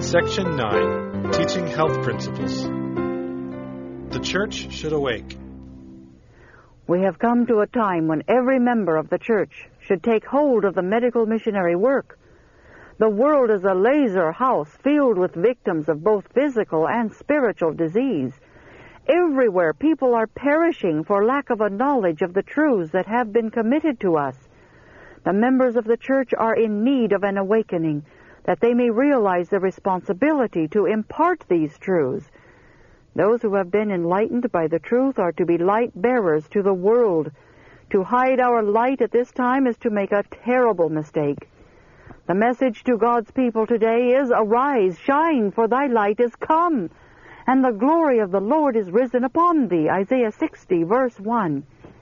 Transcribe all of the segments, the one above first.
Section 9, Teaching Health Principles. The Church should awake. We have come to a time when every member of the Church should take hold of the medical missionary work. The world is a laser house filled with victims of both physical and spiritual disease. Everywhere people are perishing for lack of a knowledge of the truths that have been committed to us. The members of the Church are in need of an awakening, that they may realize their responsibility to impart these truths. Those who have been enlightened by the truth are to be light bearers to the world. To hide our light at this time is to make a terrible mistake. The message to God's people today is, "Arise, shine, for thy light is come, and the glory of the Lord is risen upon thee." Isaiah 60, verse 1.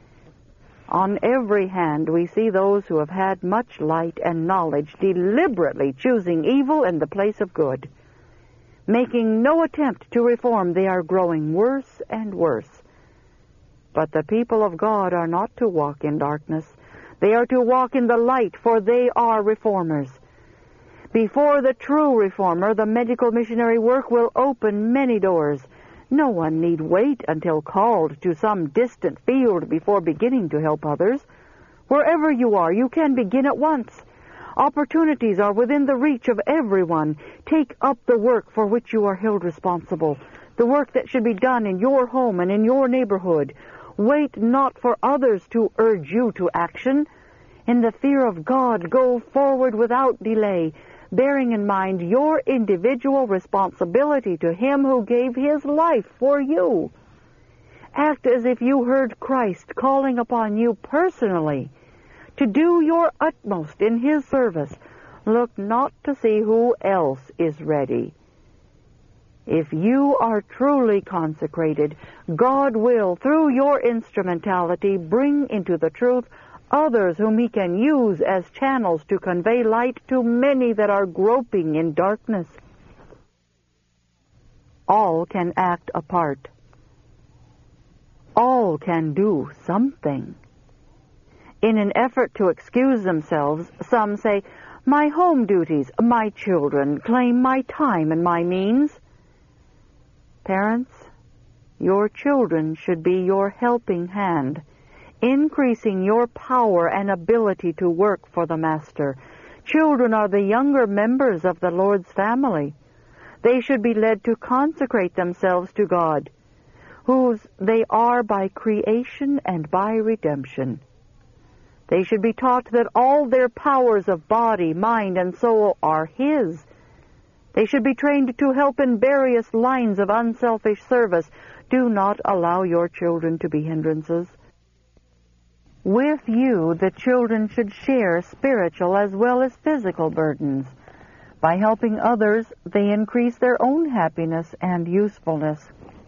On every hand we see those who have had much light and knowledge deliberately choosing evil in the place of good. Making no attempt to reform, they are growing worse and worse. But the people of God are not to walk in darkness. They are to walk in the light, for they are reformers. Before the true reformer, the medical missionary work will open many doors. No one need wait until called to some distant field before beginning to help others. Wherever you are, you can begin at once. Opportunities are within the reach of everyone. Take up the work for which you are held responsible, the work that should be done in your home and in your neighborhood. Wait not for others to urge you to action. In the fear of God, go forward without delay, bearing in mind your individual responsibility to Him who gave His life for you. Act as if you heard Christ calling upon you personally to do your utmost in His service. Look not to see who else is ready. If you are truly consecrated, God will, through your instrumentality, bring into the truth others whom He can use as channels to convey light to many that are groping in darkness. All can act a part. All can do something. In an effort to excuse themselves, some say, "My home duties, my children, claim my time and my means." Parents, your children should be your helping hand, increasing your power and ability to work for the Master. Children are the younger members of the Lord's family. They should be led to consecrate themselves to God, whose they are by creation and by redemption. They should be taught that all their powers of body, mind, and soul are His. They should be trained to help in various lines of unselfish service. Do not allow your children to be hindrances. With you, the children should share spiritual as well as physical burdens. By helping others, they increase their own happiness and usefulness.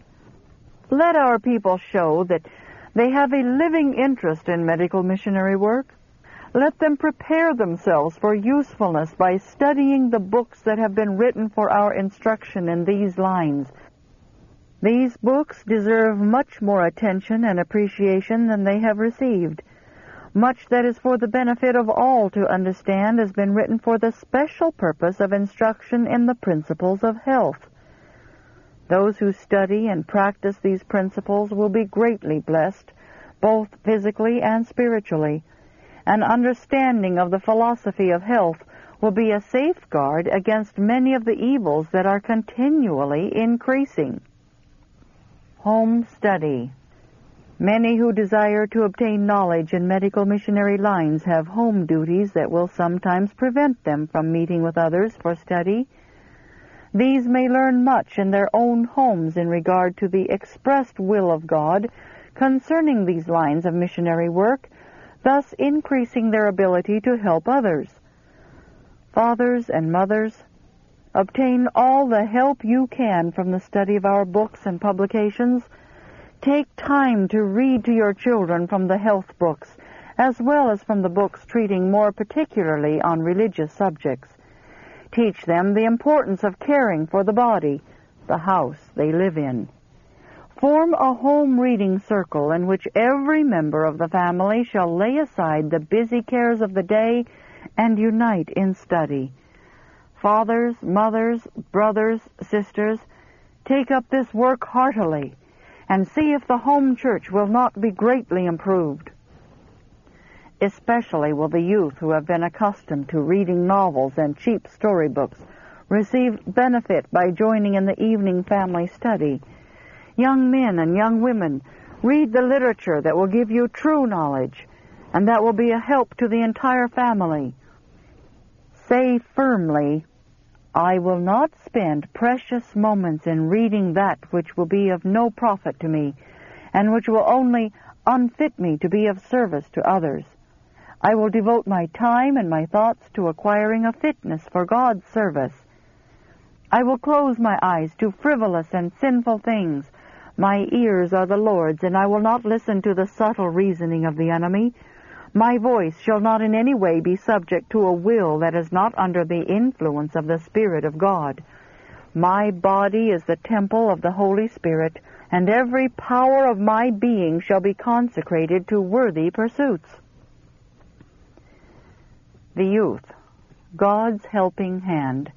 Let our people show that they have a living interest in medical missionary work. Let them prepare themselves for usefulness by studying the books that have been written for our instruction in these lines. These books deserve much more attention and appreciation than they have received. Much that is for the benefit of all to understand has been written for the special purpose of instruction in the principles of health. Those who study and practice these principles will be greatly blessed, both physically and spiritually. An understanding of the philosophy of health will be a safeguard against many of the evils that are continually increasing. Home study. Many who desire to obtain knowledge in medical missionary lines have home duties that will sometimes prevent them from meeting with others for study. These may learn much in their own homes in regard to the expressed will of God concerning these lines of missionary work, thus increasing their ability to help others. Fathers and mothers, obtain all the help you can from the study of our books and publications. Take time to read to your children from the health books, as well as from the books treating more particularly on religious subjects. Teach them the importance of caring for the body, the house they live in. Form a home reading circle in which every member of the family shall lay aside the busy cares of the day and unite in study. Fathers, mothers, brothers, sisters, take up this work heartily and see if the home church will not be greatly improved. Especially will the youth who have been accustomed to reading novels and cheap storybooks receive benefit by joining in the evening family study. Young men and young women, read the literature that will give you true knowledge and that will be a help to the entire family. Say firmly, I will not spend precious moments in reading that which will be of no profit to me and which will only unfit me to be of service to others. I will devote my time and my thoughts to acquiring a fitness for God's service. I will close my eyes to frivolous and sinful things. My ears are the Lord's, and I will not listen to the subtle reasoning of the enemy. My voice shall not in any way be subject to a will that is not under the influence of the Spirit of God. My body is the temple of the Holy Spirit, and every power of my being shall be consecrated to worthy pursuits. The youth, God's helping hand.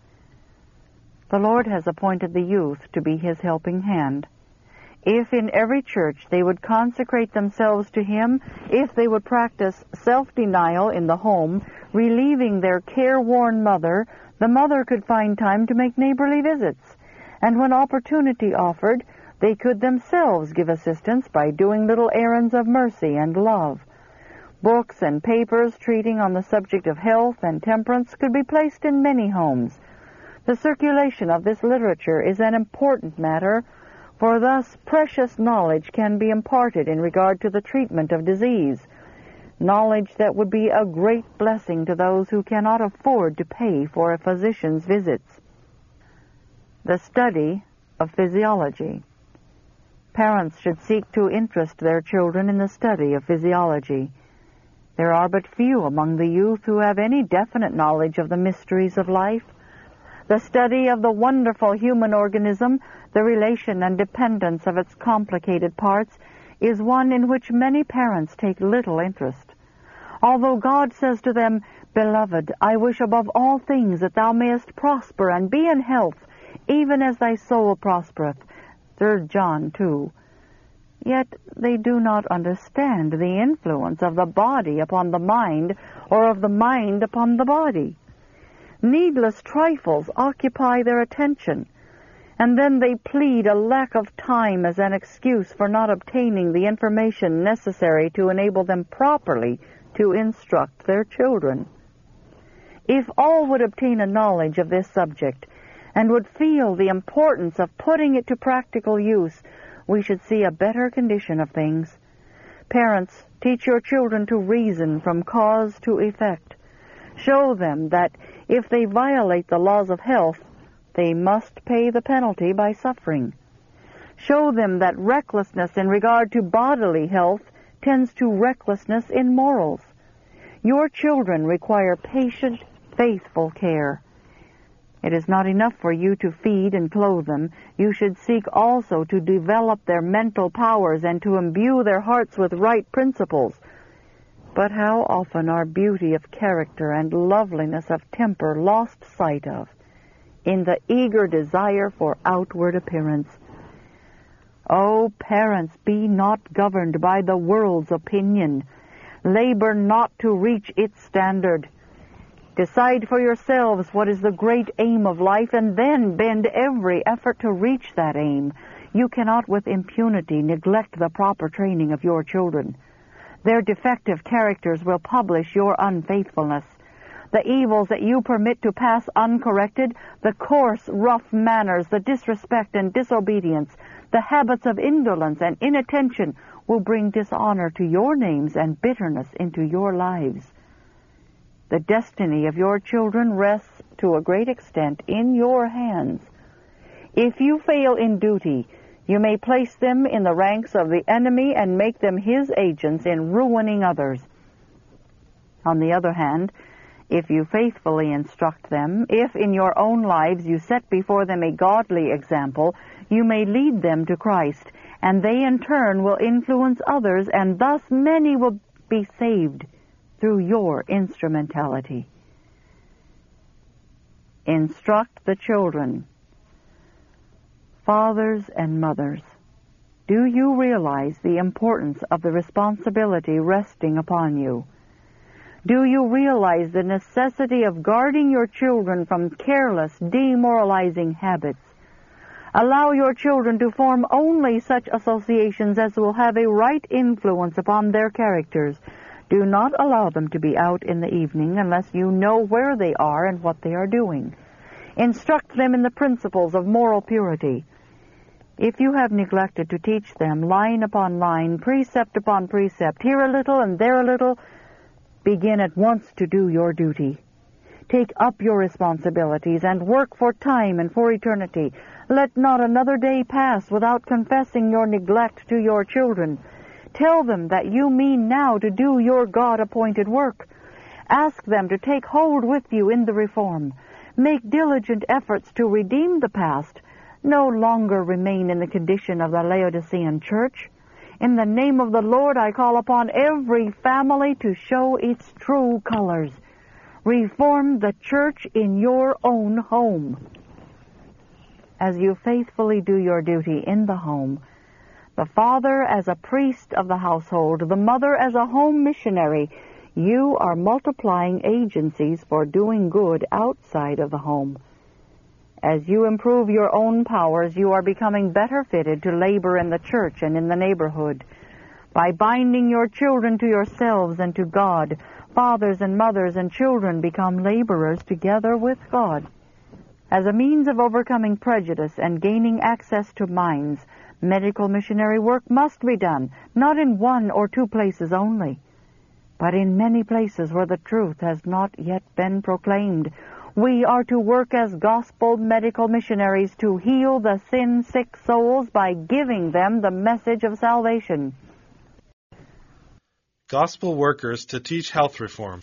The Lord has appointed the youth to be His helping hand. If in every church they would consecrate themselves to Him, if they would practice self-denial in the home, relieving their careworn mother, the mother could find time to make neighborly visits. And when opportunity offered, they could themselves give assistance by doing little errands of mercy and love. Books and papers treating on the subject of health and temperance could be placed in many homes. The circulation of this literature is an important matter, for thus precious knowledge can be imparted in regard to the treatment of disease, knowledge that would be a great blessing to those who cannot afford to pay for a physician's visits. The study of physiology. Parents should seek to interest their children in the study of physiology. There are but few among the youth who have any definite knowledge of the mysteries of life. The study of the wonderful human organism, the relation and dependence of its complicated parts, is one in which many parents take little interest. Although God says to them, Beloved, I wish above all things that thou mayest prosper and be in health, even as thy soul prospereth, 3 John 2. Yet they do not understand the influence of the body upon the mind or of the mind upon the body. Needless trifles occupy their attention, and then they plead a lack of time as an excuse for not obtaining the information necessary to enable them properly to instruct their children. If all would obtain a knowledge of this subject and would feel the importance of putting it to practical use, we should see a better condition of things. Parents, teach your children to reason from cause to effect. Show them that if they violate the laws of health, they must pay the penalty by suffering. Show them that recklessness in regard to bodily health tends to recklessness in morals. Your children require patient, faithful care. It is not enough for you to feed and clothe them. You should seek also to develop their mental powers and to imbue their hearts with right principles. But how often are beauty of character and loveliness of temper lost sight of in the eager desire for outward appearance? O parents, be not governed by the world's opinion. Labor not to reach its standard. Decide for yourselves what is the great aim of life, and then bend every effort to reach that aim. You cannot with impunity neglect the proper training of your children. Their defective characters will publish your unfaithfulness. The evils that you permit to pass uncorrected, the coarse, rough manners, the disrespect and disobedience, the habits of indolence and inattention will bring dishonor to your names and bitterness into your lives. The destiny of your children rests to a great extent in your hands. If you fail in duty, you may place them in the ranks of the enemy and make them his agents in ruining others. On the other hand, if you faithfully instruct them, if in your own lives you set before them a godly example, you may lead them to Christ, and they in turn will influence others, and thus many will be saved through your instrumentality. Instruct the children. Fathers and mothers, do you realize the importance of the responsibility resting upon you? Do you realize the necessity of guarding your children from careless, demoralizing habits? Allow your children to form only such associations as will have a right influence upon their characters. Do not allow them to be out in the evening unless you know where they are and what they are doing. Instruct them in the principles of moral purity. If you have neglected to teach them line upon line, precept upon precept, here a little and there a little, begin at once to do your duty. Take up your responsibilities and work for time and for eternity. Let not another day pass without confessing your neglect to your children. Tell them that you mean now to do your God-appointed work. Ask them to take hold with you in the reform. Make diligent efforts to redeem the past. No longer remain in the condition of the Laodicean church. In the name of the Lord, I call upon every family to show its true colors. Reform the church in your own home. As you faithfully do your duty in the home, the father as a priest of the household, the mother as a home missionary, you are multiplying agencies for doing good outside of the home. As you improve your own powers, you are becoming better fitted to labor in the church and in the neighborhood. By binding your children to yourselves and to God, fathers and mothers and children become laborers together with God. As a means of overcoming prejudice and gaining access to minds, medical missionary work must be done, not in one or two places only, but in many places where the truth has not yet been proclaimed. We are to work as gospel medical missionaries to heal the sin-sick souls by giving them the message of salvation. Gospel workers to teach health reform.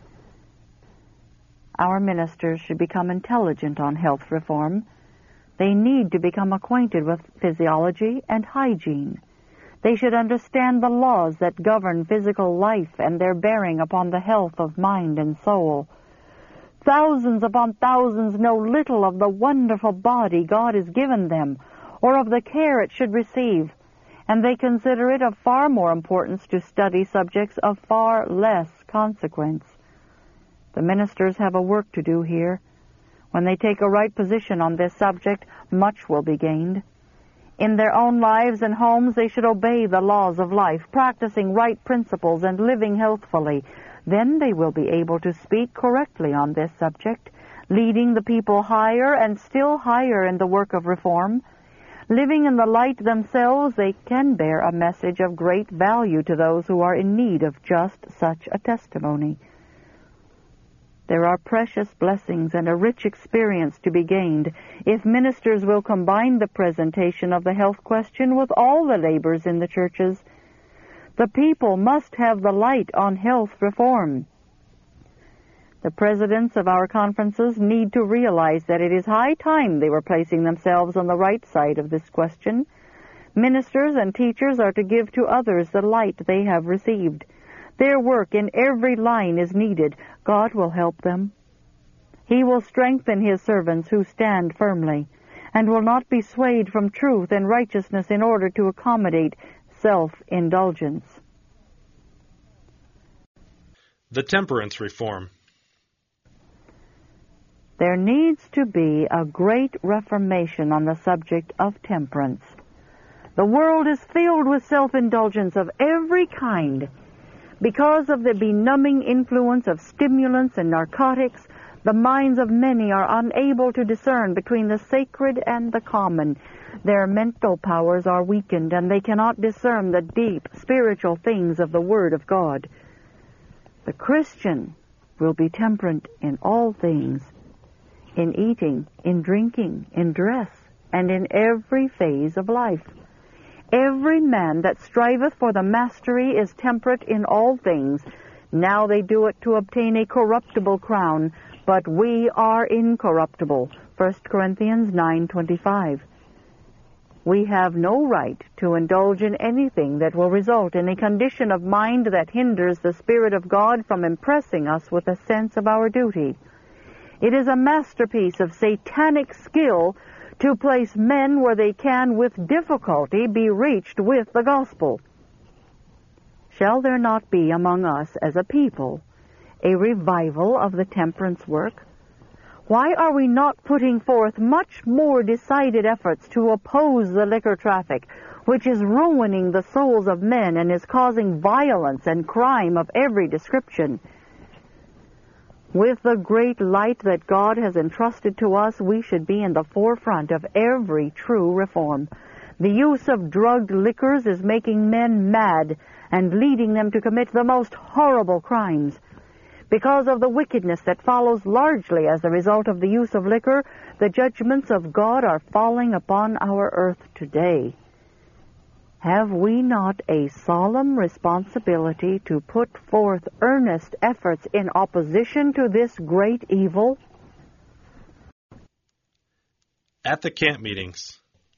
Our ministers should become intelligent on health reform. They need to become acquainted with physiology and hygiene. They should understand the laws that govern physical life and their bearing upon the health of mind and soul. Thousands upon thousands know little of the wonderful body God has given them, or of the care it should receive, and they consider it of far more importance to study subjects of far less consequence. The ministers have a work to do here. When they take a right position on this subject, much will be gained. In their own lives and homes, they should obey the laws of life, practicing right principles and living healthfully. Then they will be able to speak correctly on this subject, leading the people higher and still higher in the work of reform. Living in the light themselves, they can bear a message of great value to those who are in need of just such a testimony. There are precious blessings and a rich experience to be gained if ministers will combine the presentation of the health question with all the labors in the churches. The people must have the light on health reform. The presidents of our conferences need to realize that it is high time they were placing themselves on the right side of this question. Ministers and teachers are to give to others the light they have received. Their work in every line is needed. God will help them. He will strengthen His servants who stand firmly, and will not be swayed from truth and righteousness in order to accommodate self-indulgence. The temperance reform. There needs to be a great reformation on the subject of temperance. The world is filled with self-indulgence of every kind. Because of the benumbing influence of stimulants and narcotics, the minds of many are unable to discern between the sacred and the common. Their mental powers are weakened, and they cannot discern the deep spiritual things of the Word of God. The Christian will be temperate in all things, in eating, in drinking, in dress, and in every phase of life. Every man that striveth for the mastery is temperate in all things. Now they do it to obtain a corruptible crown, but we are incorruptible. 1 Corinthians 9:25. We have no right to indulge in anything that will result in a condition of mind that hinders the Spirit of God from impressing us with a sense of our duty. It is a masterpiece of satanic skill to place men where they can with difficulty be reached with the gospel. Shall there not be among us as a people a revival of the temperance work? Why are we not putting forth much more decided efforts to oppose the liquor traffic, which is ruining the souls of men and is causing violence and crime of every description? With the great light that God has entrusted to us, we should be in the forefront of every true reform. The use of drugged liquors is making men mad and leading them to commit the most horrible crimes. Because of the wickedness that follows largely as a result of the use of liquor, the judgments of God are falling upon our earth today. Have we not a solemn responsibility to put forth earnest efforts in opposition to this great evil? At the camp meetings.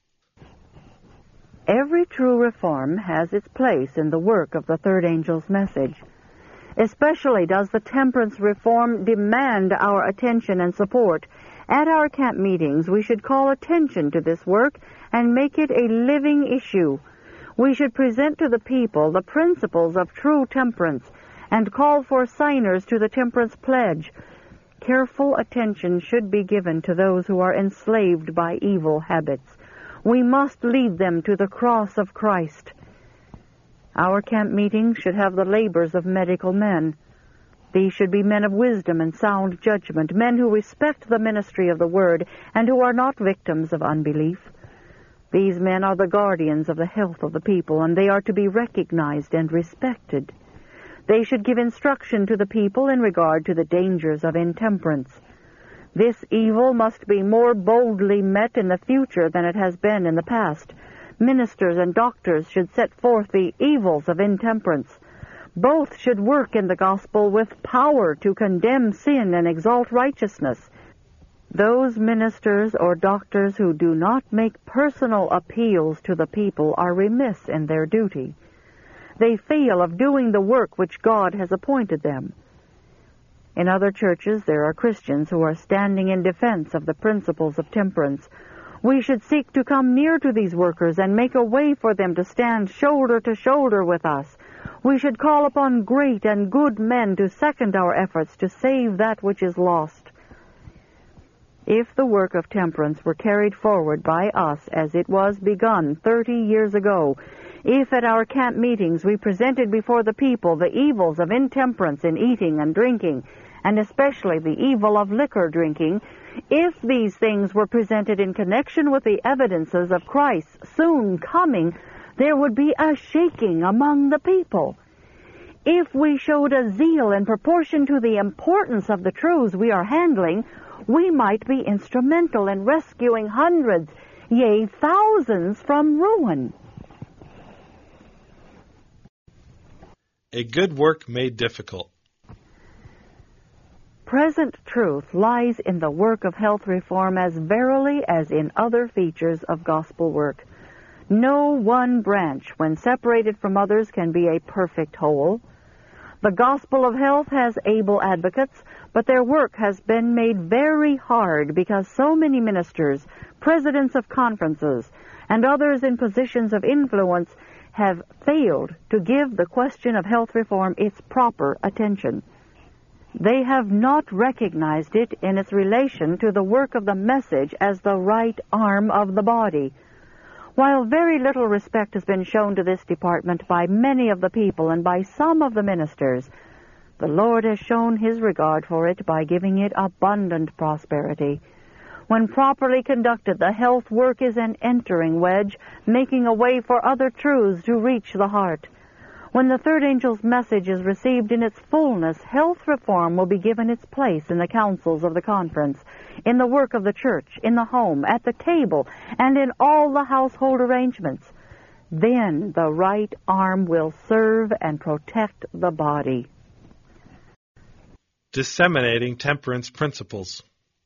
Every true reform has its place in the work of the third angel's message. Especially does the temperance reform demand our attention and support. At our camp meetings, we should call attention to this work and make it a living issue. We should present to the people the principles of true temperance and call for signers to the temperance pledge. Careful attention should be given to those who are enslaved by evil habits. We must lead them to the cross of Christ. Our camp meetings should have the labors of medical men. These should be men of wisdom and sound judgment, men who respect the ministry of the Word and who are not victims of unbelief. These men are the guardians of the health of the people, and they are to be recognized and respected. They should give instruction to the people in regard to the dangers of intemperance. This evil must be more boldly met in the future than it has been in the past. Ministers and doctors should set forth the evils of intemperance. Both should work in the gospel with power to condemn sin and exalt righteousness. Those ministers or doctors who do not make personal appeals to the people are remiss in their duty. They fail of doing the work which God has appointed them. In other churches there are Christians who are standing in defense of the principles of temperance. We should seek to come near to these workers and make a way for them to stand shoulder to shoulder with us. We should call upon great and good men to second our efforts to save that which is lost. If the work of temperance were carried forward by us as it was begun 30 years ago, if at our camp meetings we presented before the people the evils of intemperance in eating and drinking, and especially the evil of liquor drinking, if these things were presented in connection with the evidences of Christ's soon coming, there would be a shaking among the people. If we showed a zeal in proportion to the importance of the truths we are handling, we might be instrumental in rescuing hundreds, yea, thousands from ruin. A good work made difficult. Present truth lies in the work of health reform as verily as in other features of gospel work. No one branch, when separated from others, can be a perfect whole. The gospel of health has able advocates, but their work has been made very hard because so many ministers, presidents of conferences, and others in positions of influence have failed to give the question of health reform its proper attention. They have not recognized it in its relation to the work of the message as the right arm of the body. While very little respect has been shown to this department by many of the people and by some of the ministers, the Lord has shown His regard for it by giving it abundant prosperity. When properly conducted, the health work is an entering wedge, making a way for other truths to reach the heart. When the third angel's message is received in its fullness, health reform will be given its place in the councils of the conference, in the work of the church, in the home, at the table, and in all the household arrangements. Then the right arm will serve and protect the body. Disseminating temperance principles.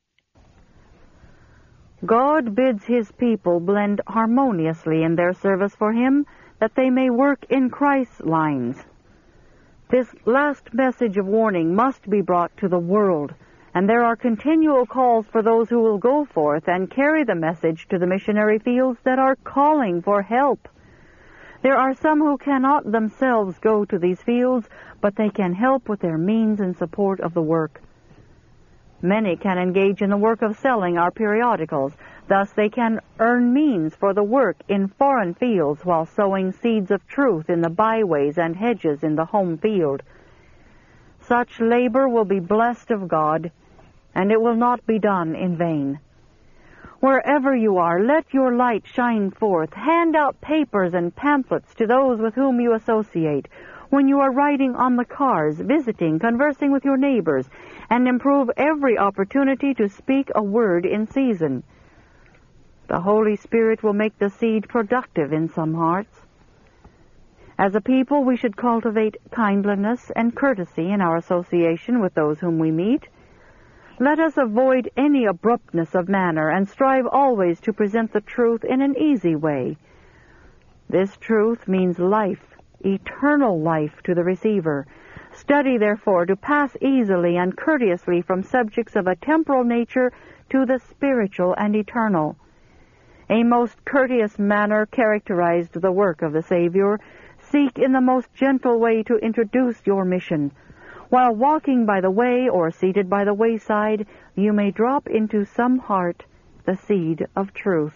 God bids His people blend harmoniously in their service for Him, that they may work in Christ's lines. This last message of warning must be brought to the world, and there are continual calls for those who will go forth and carry the message to the missionary fields that are calling for help. There are some who cannot themselves go to these fields, but they can help with their means in support of the work. Many can engage in the work of selling our periodicals. Thus they can earn means for the work in foreign fields while sowing seeds of truth in the byways and hedges in the home field. Such labor will be blessed of God, and it will not be done in vain. Wherever you are, let your light shine forth. Hand out papers and pamphlets to those with whom you associate. When you are riding on the cars, visiting, conversing with your neighbors, and improve every opportunity to speak a word in season. The Holy Spirit will make the seed productive in some hearts. As a people, we should cultivate kindliness and courtesy in our association with those whom we meet. Let us avoid any abruptness of manner and strive always to present the truth in an easy way. This truth means life, eternal life to the receiver. Study, therefore, to pass easily and courteously from subjects of a temporal nature to the spiritual and eternal. A most courteous manner characterized the work of the Savior. Seek in the most gentle way to introduce your mission. While walking by the way or seated by the wayside, you may drop into some heart the seed of truth.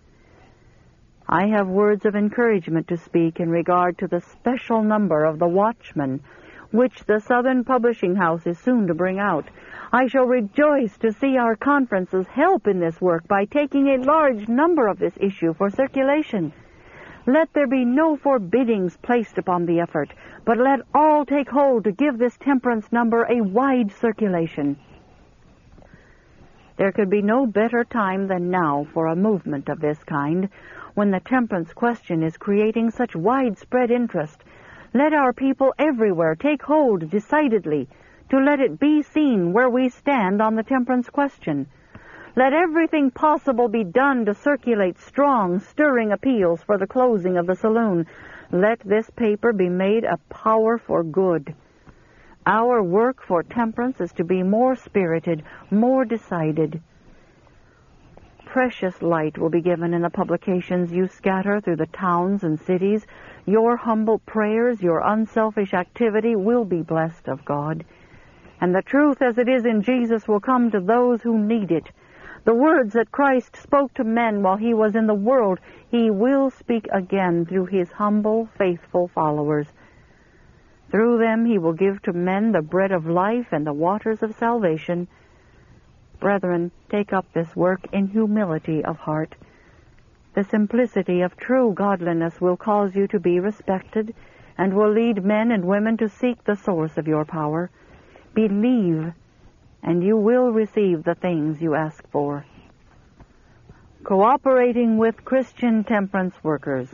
I have words of encouragement to speak in regard to the special number of The Watchman, which the Southern Publishing House is soon to bring out. I shall rejoice to see our conferences help in this work by taking a large number of this issue for circulation. Let there be no forbiddings placed upon the effort, but let all take hold to give this temperance number a wide circulation. There could be no better time than now for a movement of this kind, when the temperance question is creating such widespread interest. Let our people everywhere take hold decidedly to let it be seen where we stand on the temperance question. Let everything possible be done to circulate strong, stirring appeals for the closing of the saloon. Let this paper be made a power for good. Our work for temperance is to be more spirited, more decided. Precious light will be given in the publications you scatter through the towns and cities. Your humble prayers, your unselfish activity will be blessed of God. And the truth as it is in Jesus will come to those who need it. The words that Christ spoke to men while he was in the world, he will speak again through his humble, faithful followers. Through them he will give to men the bread of life and the waters of salvation. Brethren, take up this work in humility of heart. The simplicity of true godliness will cause you to be respected and will lead men and women to seek the source of your power. Believe, and you will receive the things you ask for. Cooperating with Christian temperance workers.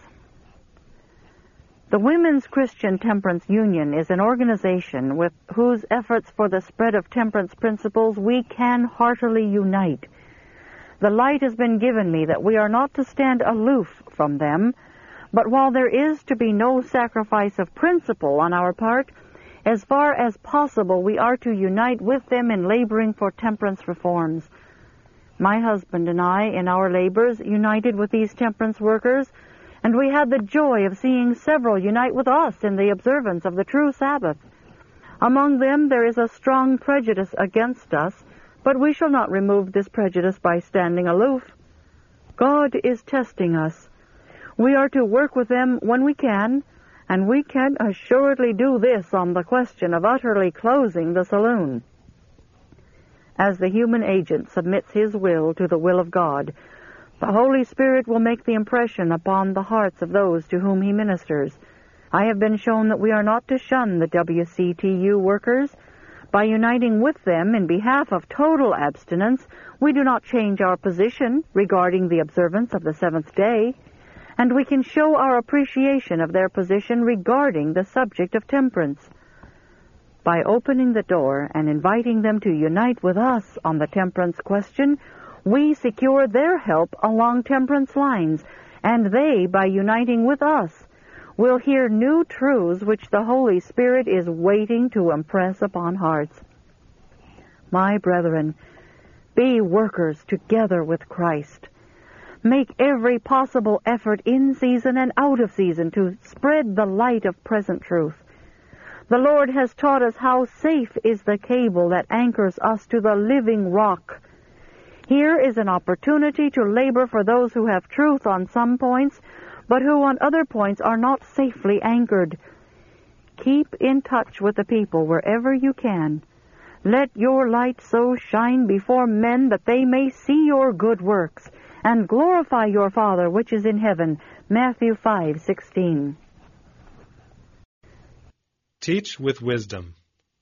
The Women's Christian Temperance Union is an organization with whose efforts for the spread of temperance principles we can heartily unite. The light has been given me that we are not to stand aloof from them, but while there is to be no sacrifice of principle on our part, as far as possible, we are to unite with them in laboring for temperance reforms. My husband and I, in our labors, united with these temperance workers, and we had the joy of seeing several unite with us in the observance of the true Sabbath. Among them there is a strong prejudice against us, but we shall not remove this prejudice by standing aloof. God is testing us. We are to work with them when we can, and we can assuredly do this on the question of utterly closing the saloon. As the human agent submits his will to the will of God, the Holy Spirit will make the impression upon the hearts of those to whom he ministers. I have been shown that we are not to shun the WCTU workers. By uniting with them in behalf of total abstinence, we do not change our position regarding the observance of the seventh day, and we can show our appreciation of their position regarding the subject of temperance. By opening the door and inviting them to unite with us on the temperance question, we secure their help along temperance lines, and they, by uniting with us, will hear new truths which the Holy Spirit is waiting to impress upon hearts. My brethren, be workers together with Christ. Make every possible effort in season and out of season to spread the light of present truth. The Lord has taught us how safe is the cable that anchors us to the living rock. Here is an opportunity to labor for those who have truth on some points, but who on other points are not safely anchored. Keep in touch with the people wherever you can. Let your light so shine before men that they may see your good works and glorify your Father which is in heaven. Matthew 5:16. Teach with wisdom.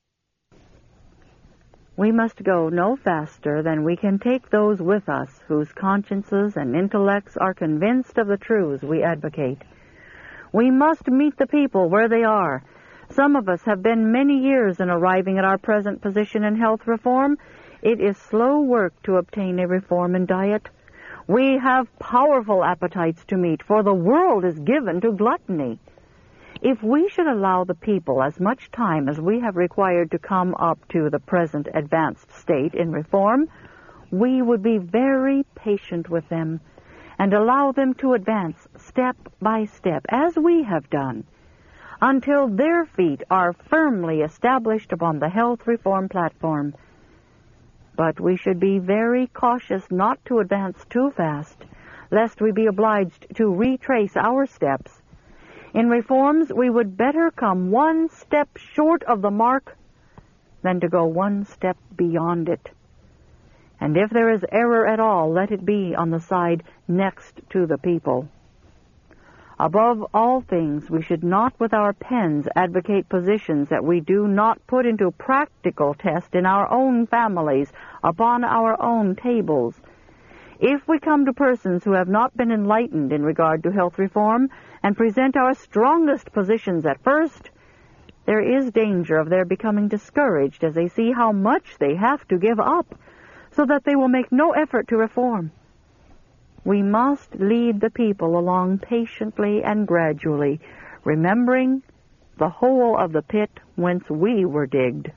We must go no faster than we can take those with us whose consciences and intellects are convinced of the truths we advocate. We must meet the people where they are. Some of us have been many years in arriving at our present position in health reform. It is slow work to obtain a reform in diet. We have powerful appetites to meet, for the world is given to gluttony. If we should allow the people as much time as we have required to come up to the present advanced state in reform, we would be very patient with them and allow them to advance step by step, as we have done, until their feet are firmly established upon the health reform platform. But we should be very cautious not to advance too fast, lest we be obliged to retrace our steps. In reforms, we would better come one step short of the mark than to go one step beyond it. And if there is error at all, let it be on the side next to the people. Above all things, we should not with our pens advocate positions that we do not put into practical test in our own families, upon our own tables. If we come to persons who have not been enlightened in regard to health reform and present our strongest positions at first, there is danger of their becoming discouraged as they see how much they have to give up, so that they will make no effort to reform. We must lead the people along patiently and gradually, remembering the hole of the pit whence we were digged.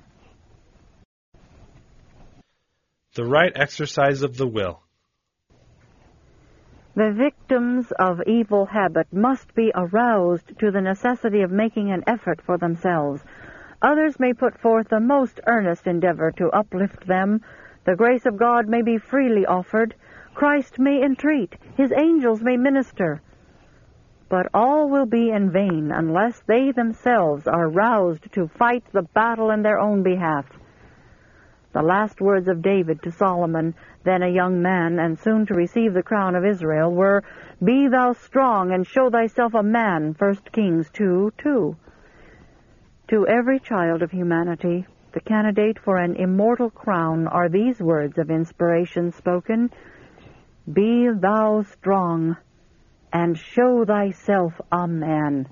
The right exercise of the will. The victims of evil habit must be aroused to the necessity of making an effort for themselves. Others may put forth the most earnest endeavor to uplift them. The grace of God may be freely offered. Christ may entreat. His angels may minister. But all will be in vain unless they themselves are roused to fight the battle in their own behalf. The last words of David to Solomon, then a young man, and soon to receive the crown of Israel, were, "Be thou strong, and show thyself a man," 1 Kings 2:2. To every child of humanity, the candidate for an immortal crown are these words of inspiration spoken, "Be thou strong, and show thyself a man."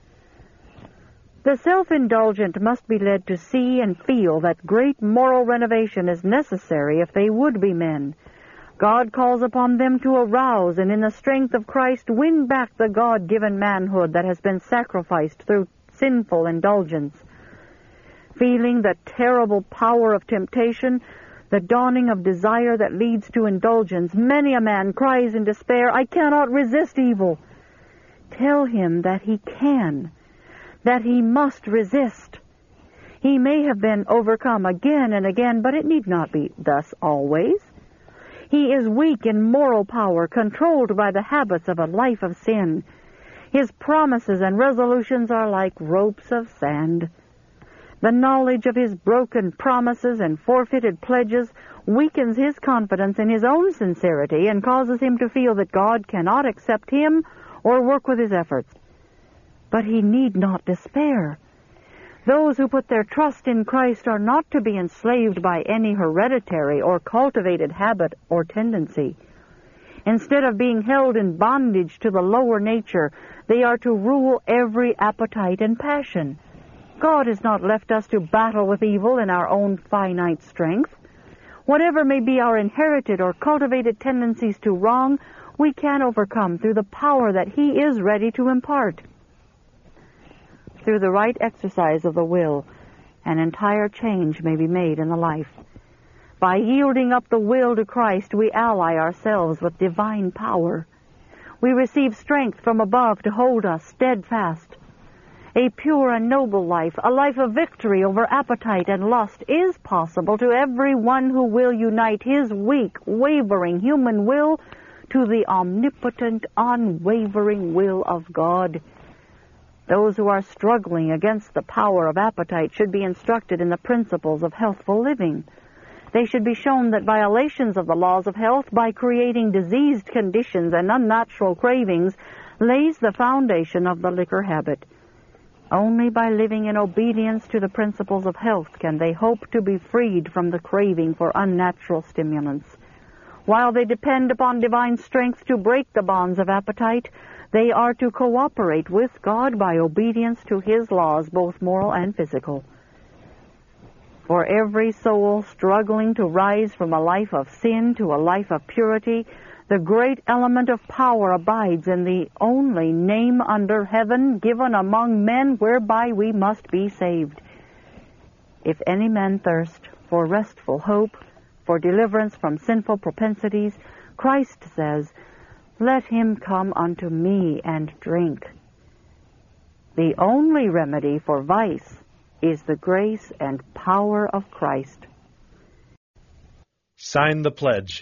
The self-indulgent must be led to see and feel that great moral renovation is necessary if they would be men. God calls upon them to arouse and in the strength of Christ win back the God-given manhood that has been sacrificed through sinful indulgence. Feeling the terrible power of temptation, the dawning of desire that leads to indulgence, many a man cries in despair, "I cannot resist evil." Tell him that he can, that he must resist. He may have been overcome again and again, but it need not be thus always. He is weak in moral power, controlled by the habits of a life of sin. His promises and resolutions are like ropes of sand. The knowledge of his broken promises and forfeited pledges weakens his confidence in his own sincerity and causes him to feel that God cannot accept him or work with his efforts. But he need not despair. Those who put their trust in Christ are not to be enslaved by any hereditary or cultivated habit or tendency. Instead of being held in bondage to the lower nature, they are to rule every appetite and passion. God has not left us to battle with evil in our own finite strength. Whatever may be our inherited or cultivated tendencies to wrong, we can overcome through the power that He is ready to impart. Through the right exercise of the will, an entire change may be made in the life. By yielding up the will to Christ, we ally ourselves with divine power. We receive strength from above to hold us steadfast. A pure and noble life, a life of victory over appetite and lust, is possible to every one who will unite his weak, wavering human will to the omnipotent, unwavering will of God. Those who are struggling against the power of appetite should be instructed in the principles of healthful living. They should be shown that violations of the laws of health by creating diseased conditions and unnatural cravings lays the foundation of the liquor habit. Only by living in obedience to the principles of health can they hope to be freed from the craving for unnatural stimulants. While they depend upon divine strength to break the bonds of appetite, they are to cooperate with God by obedience to His laws, both moral and physical. For every soul struggling to rise from a life of sin to a life of purity, the great element of power abides in the only name under heaven given among men whereby we must be saved. If any man thirst for restful hope, for deliverance from sinful propensities, Christ says, "Let him come unto me and drink." The only remedy for vice is the grace and power of Christ. Sign the pledge.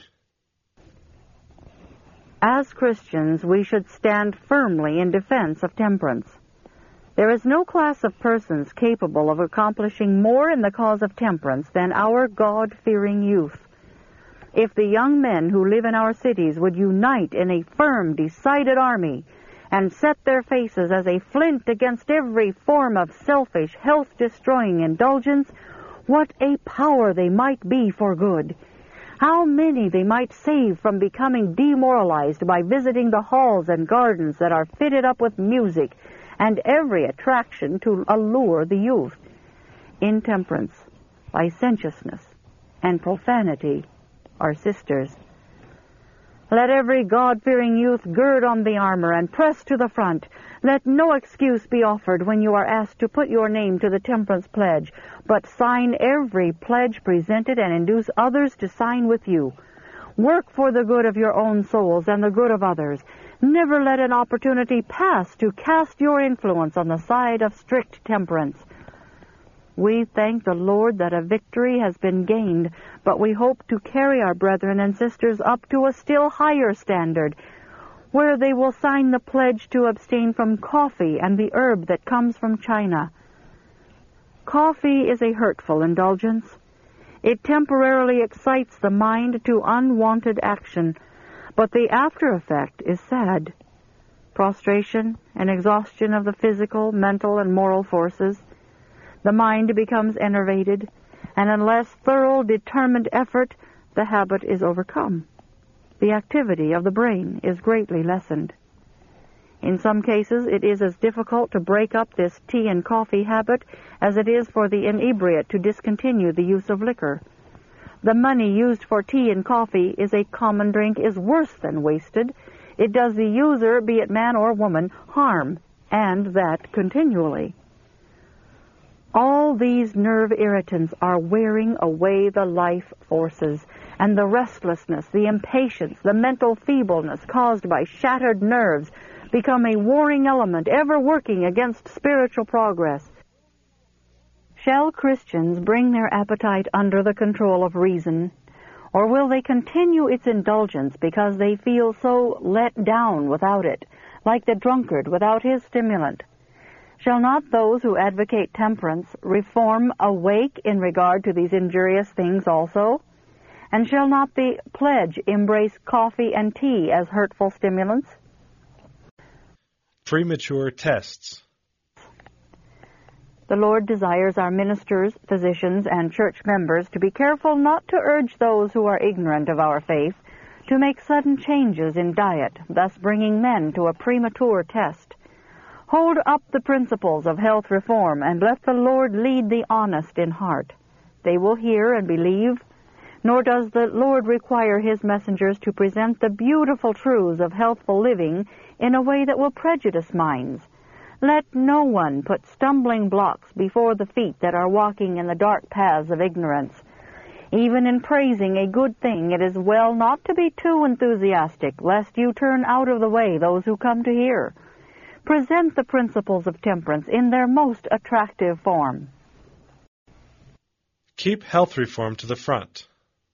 As Christians, we should stand firmly in defense of temperance. There is no class of persons capable of accomplishing more in the cause of temperance than our God-fearing youth. If the young men who live in our cities would unite in a firm, decided army and set their faces as a flint against every form of selfish, health-destroying indulgence, what a power they might be for good! How many they might save from becoming demoralized by visiting the halls and gardens that are fitted up with music and every attraction to allure the youth. Intemperance, licentiousness, and profanity are sisters. Let every God-fearing youth gird on the armor and press to the front. Let no excuse be offered when you are asked to put your name to the temperance pledge, but sign every pledge presented and induce others to sign with you. Work for the good of your own souls and the good of others. Never let an opportunity pass to cast your influence on the side of strict temperance. We thank the Lord that a victory has been gained, but we hope to carry our brethren and sisters up to a still higher standard, where they will sign the pledge to abstain from coffee and the herb that comes from China. Coffee is a hurtful indulgence. It temporarily excites the mind to unwanted action, but the after effect is sad. Prostration and exhaustion of the physical, mental, and moral forces. The mind becomes enervated, and unless thorough, determined effort, the habit is overcome. The activity of the brain is greatly lessened. In some cases, it is as difficult to break up this tea and coffee habit as it is for the inebriate to discontinue the use of liquor. The money used for tea and coffee is a common drink is worse than wasted. It does the user, be it man or woman, harm, and that continually. All these nerve irritants are wearing away the life forces, and the restlessness, the impatience, the mental feebleness caused by shattered nerves become a warring element ever working against spiritual progress. Shall Christians bring their appetite under the control of reason, or will they continue its indulgence because they feel so let down without it, like the drunkard without his stimulant? Shall not those who advocate temperance reform awake in regard to these injurious things also? And shall not the pledge embrace coffee and tea as hurtful stimulants? Premature tests. The Lord desires our ministers, physicians, and church members to be careful not to urge those who are ignorant of our faith to make sudden changes in diet, thus bringing men to a premature test. Hold up the principles of health reform, and let the Lord lead the honest in heart. They will hear and believe, nor does the Lord require His messengers to present the beautiful truths of healthful living in a way that will prejudice minds. Let no one put stumbling blocks before the feet that are walking in the dark paths of ignorance. Even in praising a good thing, it is well not to be too enthusiastic, lest you turn out of the way those who come to hear. Present the principles of temperance in their most attractive form. Keep health reform to the front.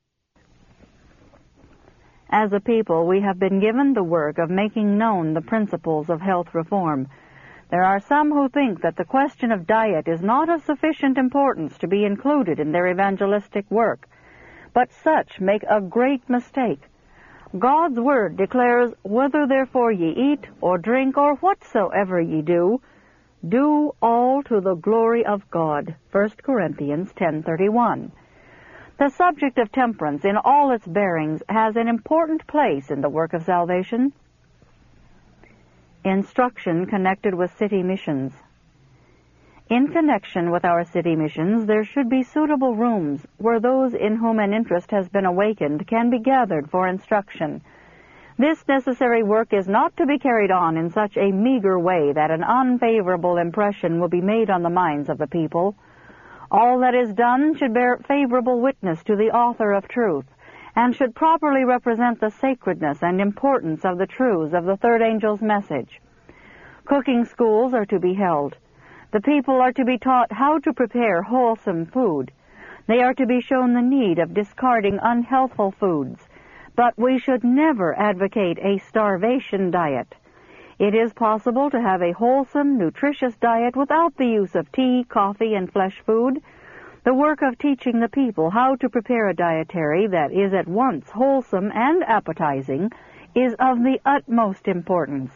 As a people, we have been given the work of making known the principles of health reform. There are some who think that the question of diet is not of sufficient importance to be included in their evangelistic work, but such make a great mistake. God's word declares, "Whether therefore ye eat or drink or whatsoever ye do, do all to the glory of God." 1 Corinthians 10:31. The subject of temperance in all its bearings has an important place in the work of salvation. Instruction connected with city missions. In connection with our city missions, there should be suitable rooms where those in whom an interest has been awakened can be gathered for instruction. This necessary work is not to be carried on in such a meager way that an unfavorable impression will be made on the minds of the people. All that is done should bear favorable witness to the author of truth, and should properly represent the sacredness and importance of the truths of the third angel's message. Cooking schools are to be held. The people are to be taught how to prepare wholesome food. They are to be shown the need of discarding unhealthful foods. But we should never advocate a starvation diet. It is possible to have a wholesome, nutritious diet without the use of tea, coffee, and flesh food. The work of teaching the people how to prepare a dietary that is at once wholesome and appetizing is of the utmost importance.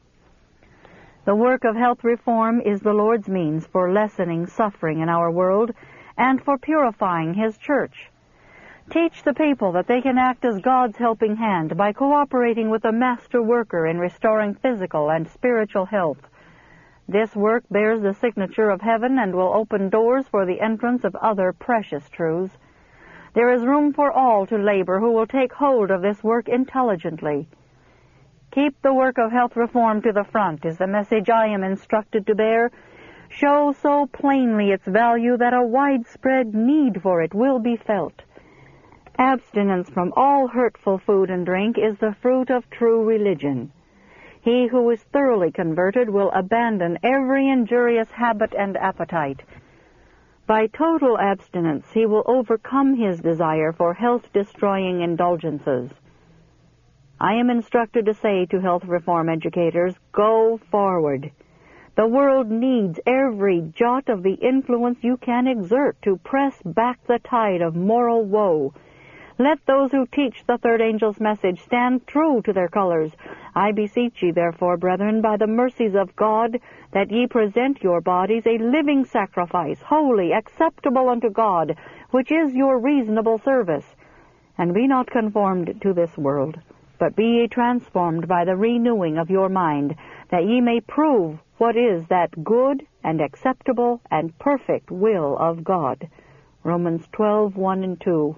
The work of health reform is the Lord's means for lessening suffering in our world and for purifying His church. Teach the people that they can act as God's helping hand by cooperating with the master worker in restoring physical and spiritual health. This work bears the signature of heaven and will open doors for the entrance of other precious truths. There is room for all to labor who will take hold of this work intelligently. Keep the work of health reform to the front is the message I am instructed to bear. Show so plainly its value that a widespread need for it will be felt. Abstinence from all hurtful food and drink is the fruit of true religion. He who is thoroughly converted will abandon every injurious habit and appetite. By total abstinence, he will overcome his desire for health-destroying indulgences. I am instructed to say to health reform educators, go forward. The world needs every jot of the influence you can exert to press back the tide of moral woe. Let those who teach the third angel's message stand true to their colors. I beseech ye, therefore, brethren, by the mercies of God, that ye present your bodies a living sacrifice, holy, acceptable unto God, which is your reasonable service. And be not conformed to this world, but be ye transformed by the renewing of your mind, that ye may prove what is that good and acceptable and perfect will of God. Romans 12:1 and 2.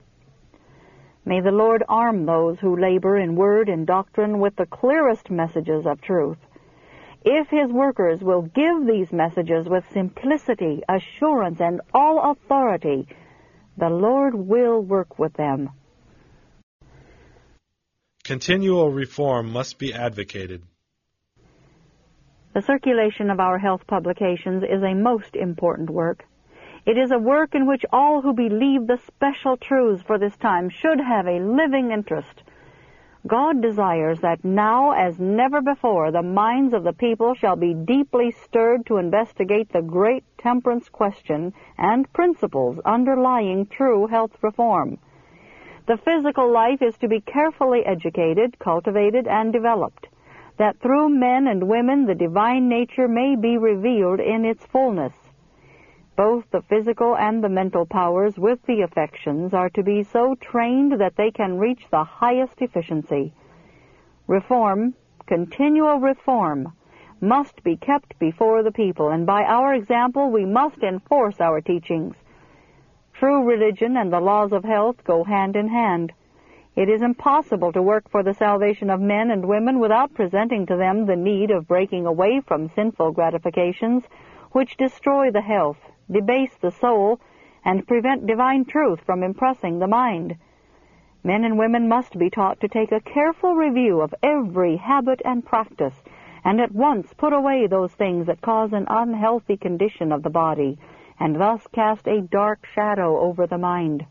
May the Lord arm those who labor in word and doctrine with the clearest messages of truth. If His workers will give these messages with simplicity, assurance, and all authority, the Lord will work with them. Continual reform must be advocated. The circulation of our health publications is a most important work. It is a work in which all who believe the special truths for this time should have a living interest. God desires that now, as never before, the minds of the people shall be deeply stirred to investigate the great temperance question and principles underlying true health reform. The physical life is to be carefully educated, cultivated, and developed, that through men and women the divine nature may be revealed in its fullness. Both the physical and the mental powers with the affections are to be so trained that they can reach the highest efficiency. Reform, continual reform, must be kept before the people, and by our example we must enforce our teachings. True religion and the laws of health go hand in hand. It is impossible to work for the salvation of men and women without presenting to them the need of breaking away from sinful gratifications which destroy the health, debase the soul, and prevent divine truth from impressing the mind. Men and women must be taught to take a careful review of every habit and practice, and at once put away those things that cause an unhealthy condition of the body, and thus cast a dark shadow over the mind.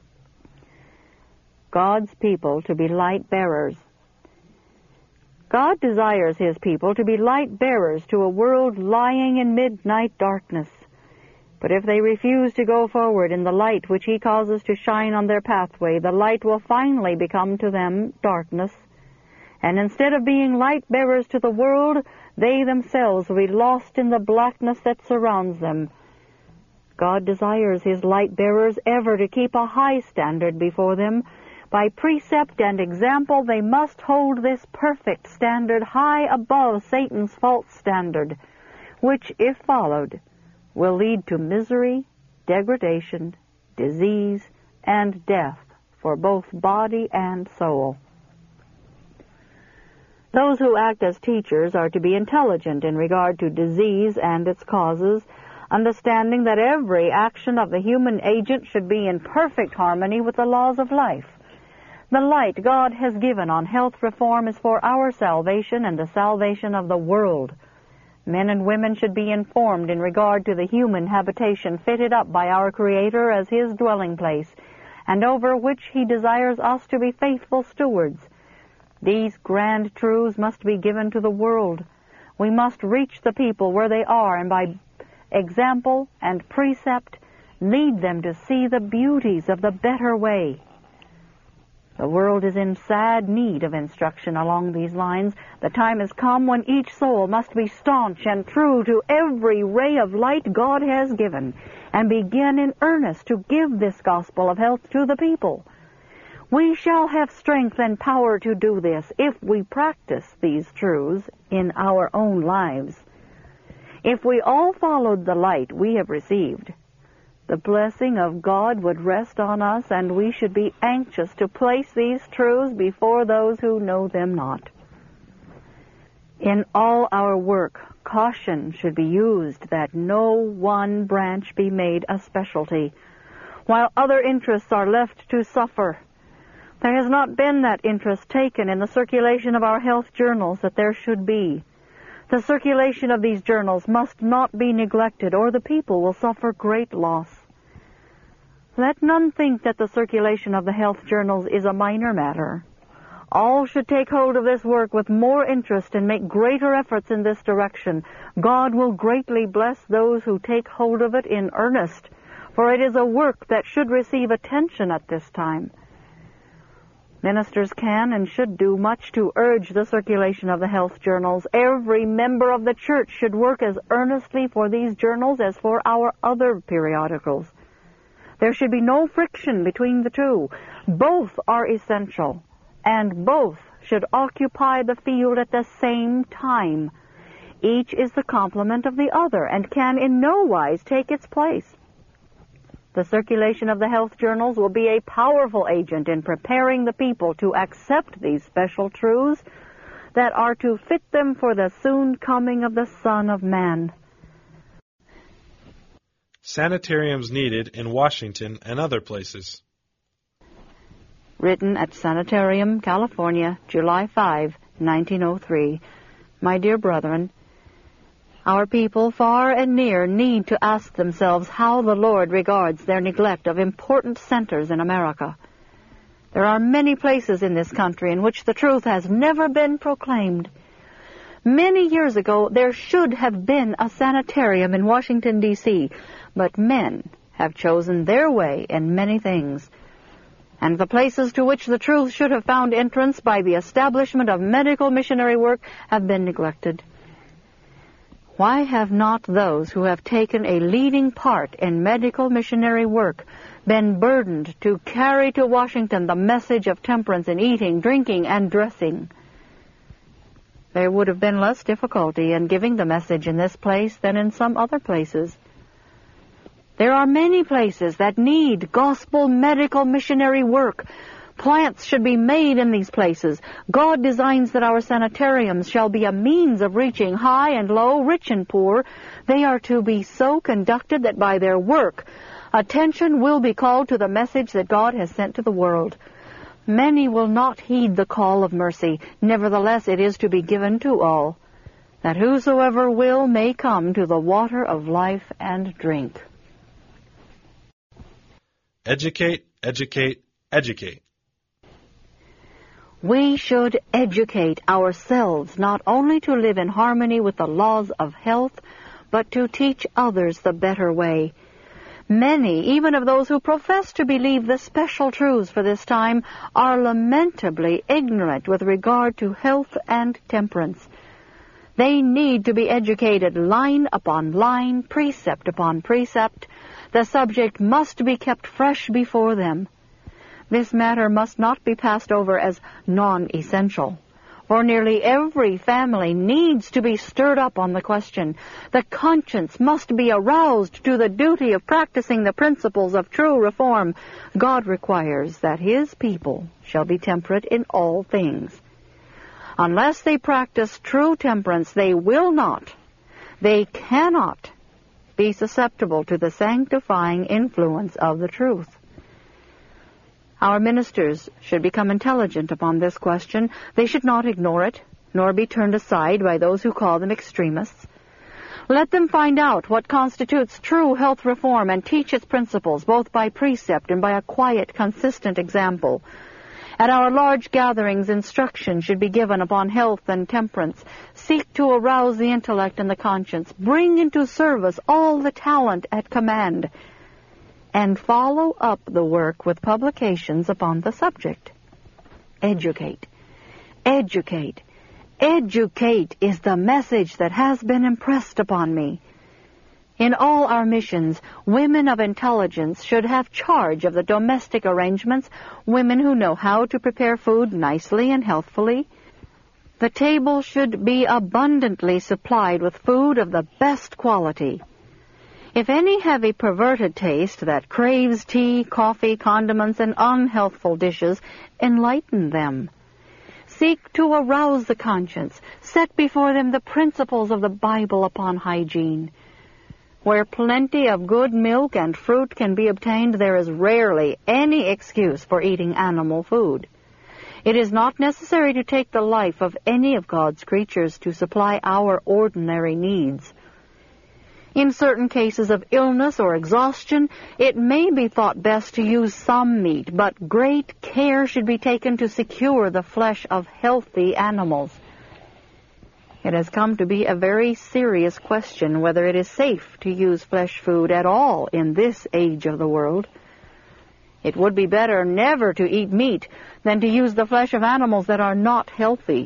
God's people to be light bearers. God desires His people to be light bearers to a world lying in midnight darkness. But if they refuse to go forward in the light which He causes to shine on their pathway, the light will finally become to them darkness. And instead of being light bearers to the world, they themselves will be lost in the blackness that surrounds them. God desires His light bearers ever to keep a high standard before them. By precept and example, they must hold this perfect standard high above Satan's false standard, which, if followed, will lead to misery, degradation, disease, and death for both body and soul. Those who act as teachers are to be intelligent in regard to disease and its causes, understanding that every action of the human agent should be in perfect harmony with the laws of life. The light God has given on health reform is for our salvation and the salvation of the world. Men and women should be informed in regard to the human habitation fitted up by our Creator as His dwelling place, and over which He desires us to be faithful stewards. These grand truths must be given to the world. We must reach the people where they are, and by example and precept lead them to see the beauties of the better way. The world is in sad need of instruction along these lines. The time has come when each soul must be staunch and true to every ray of light God has given, and begin in earnest to give this gospel of health to the people. We shall have strength and power to do this if we practice these truths in our own lives. If we all followed the light we have received, the blessing of God would rest on us, and we should be anxious to place these truths before those who know them not. In all our work, caution should be used that no one branch be made a specialty, while other interests are left to suffer. There has not been that interest taken in the circulation of our health journals that there should be. The circulation of these journals must not be neglected, or the people will suffer great loss. Let none think that the circulation of the health journals is a minor matter. All should take hold of this work with more interest and make greater efforts in this direction. God will greatly bless those who take hold of it in earnest, for it is a work that should receive attention at this time. Ministers can and should do much to urge the circulation of the health journals. Every member of the church should work as earnestly for these journals as for our other periodicals. There should be no friction between the two. Both are essential, and both should occupy the field at the same time. Each is the complement of the other and can in no wise take its place. The circulation of the health journals will be a powerful agent in preparing the people to accept these special truths that are to fit them for the soon coming of the Son of Man. Sanitariums needed in Washington and other places. Written at Sanitarium, California, July 5, 1903. My dear brethren, our people far and near need to ask themselves how the Lord regards their neglect of important centers in America. There are many places in this country in which the truth has never been proclaimed. Many years ago, there should have been a sanitarium in Washington, D.C., but men have chosen their way in many things, and the places to which the truth should have found entrance by the establishment of medical missionary work have been neglected. Why have not those who have taken a leading part in medical missionary work been burdened to carry to Washington the message of temperance in eating, drinking, and dressing? There would have been less difficulty in giving the message in this place than in some other places. There are many places that need gospel medical missionary work. Plants should be made in these places. God designs that our sanitariums shall be a means of reaching high and low, rich and poor. They are to be so conducted that by their work Attention will be called to the message that God has sent to the world. Many will not heed the call of mercy. Nevertheless, it is to be given to all, that whosoever will may come to the water of life and drink. Educate, educate, educate. We should educate ourselves not only to live in harmony with the laws of health, but to teach others the better way. Many, even of those who profess to believe the special truths for this time, are lamentably ignorant with regard to health and temperance. They need to be educated line upon line, precept upon precept. The subject must be kept fresh before them. This matter must not be passed over as non-essential, for nearly every family needs to be stirred up on the question. The conscience must be aroused to the duty of practicing the principles of true reform. God requires that His people shall be temperate in all things. Unless they practice true temperance, they will not, they cannot be susceptible to the sanctifying influence of the truth. Our ministers should become intelligent upon this question. They should not ignore it, nor be turned aside by those who call them extremists. Let them find out what constitutes true health reform and teach its principles, both by precept and by a quiet, consistent example. At our large gatherings, instruction should be given upon health and temperance. Seek to arouse the intellect and the conscience. Bring into service all the talent at command. And follow up the work with publications upon the subject. Educate. Educate. Educate is the message that has been impressed upon me. In all our missions, women of intelligence should have charge of the domestic arrangements, women who know how to prepare food nicely and healthfully. The table should be abundantly supplied with food of the best quality. If any have a perverted taste that craves tea, coffee, condiments, and unhealthful dishes, enlighten them. Seek to arouse the conscience. Set before them the principles of the Bible upon hygiene. Where plenty of good milk and fruit can be obtained, there is rarely any excuse for eating animal food. It is not necessary to take the life of any of God's creatures to supply our ordinary needs. In certain cases of illness or exhaustion, it may be thought best to use some meat, but great care should be taken to secure the flesh of healthy animals. It has come to be a very serious question whether it is safe to use flesh food at all in this age of the world. It would be better never to eat meat than to use the flesh of animals that are not healthy.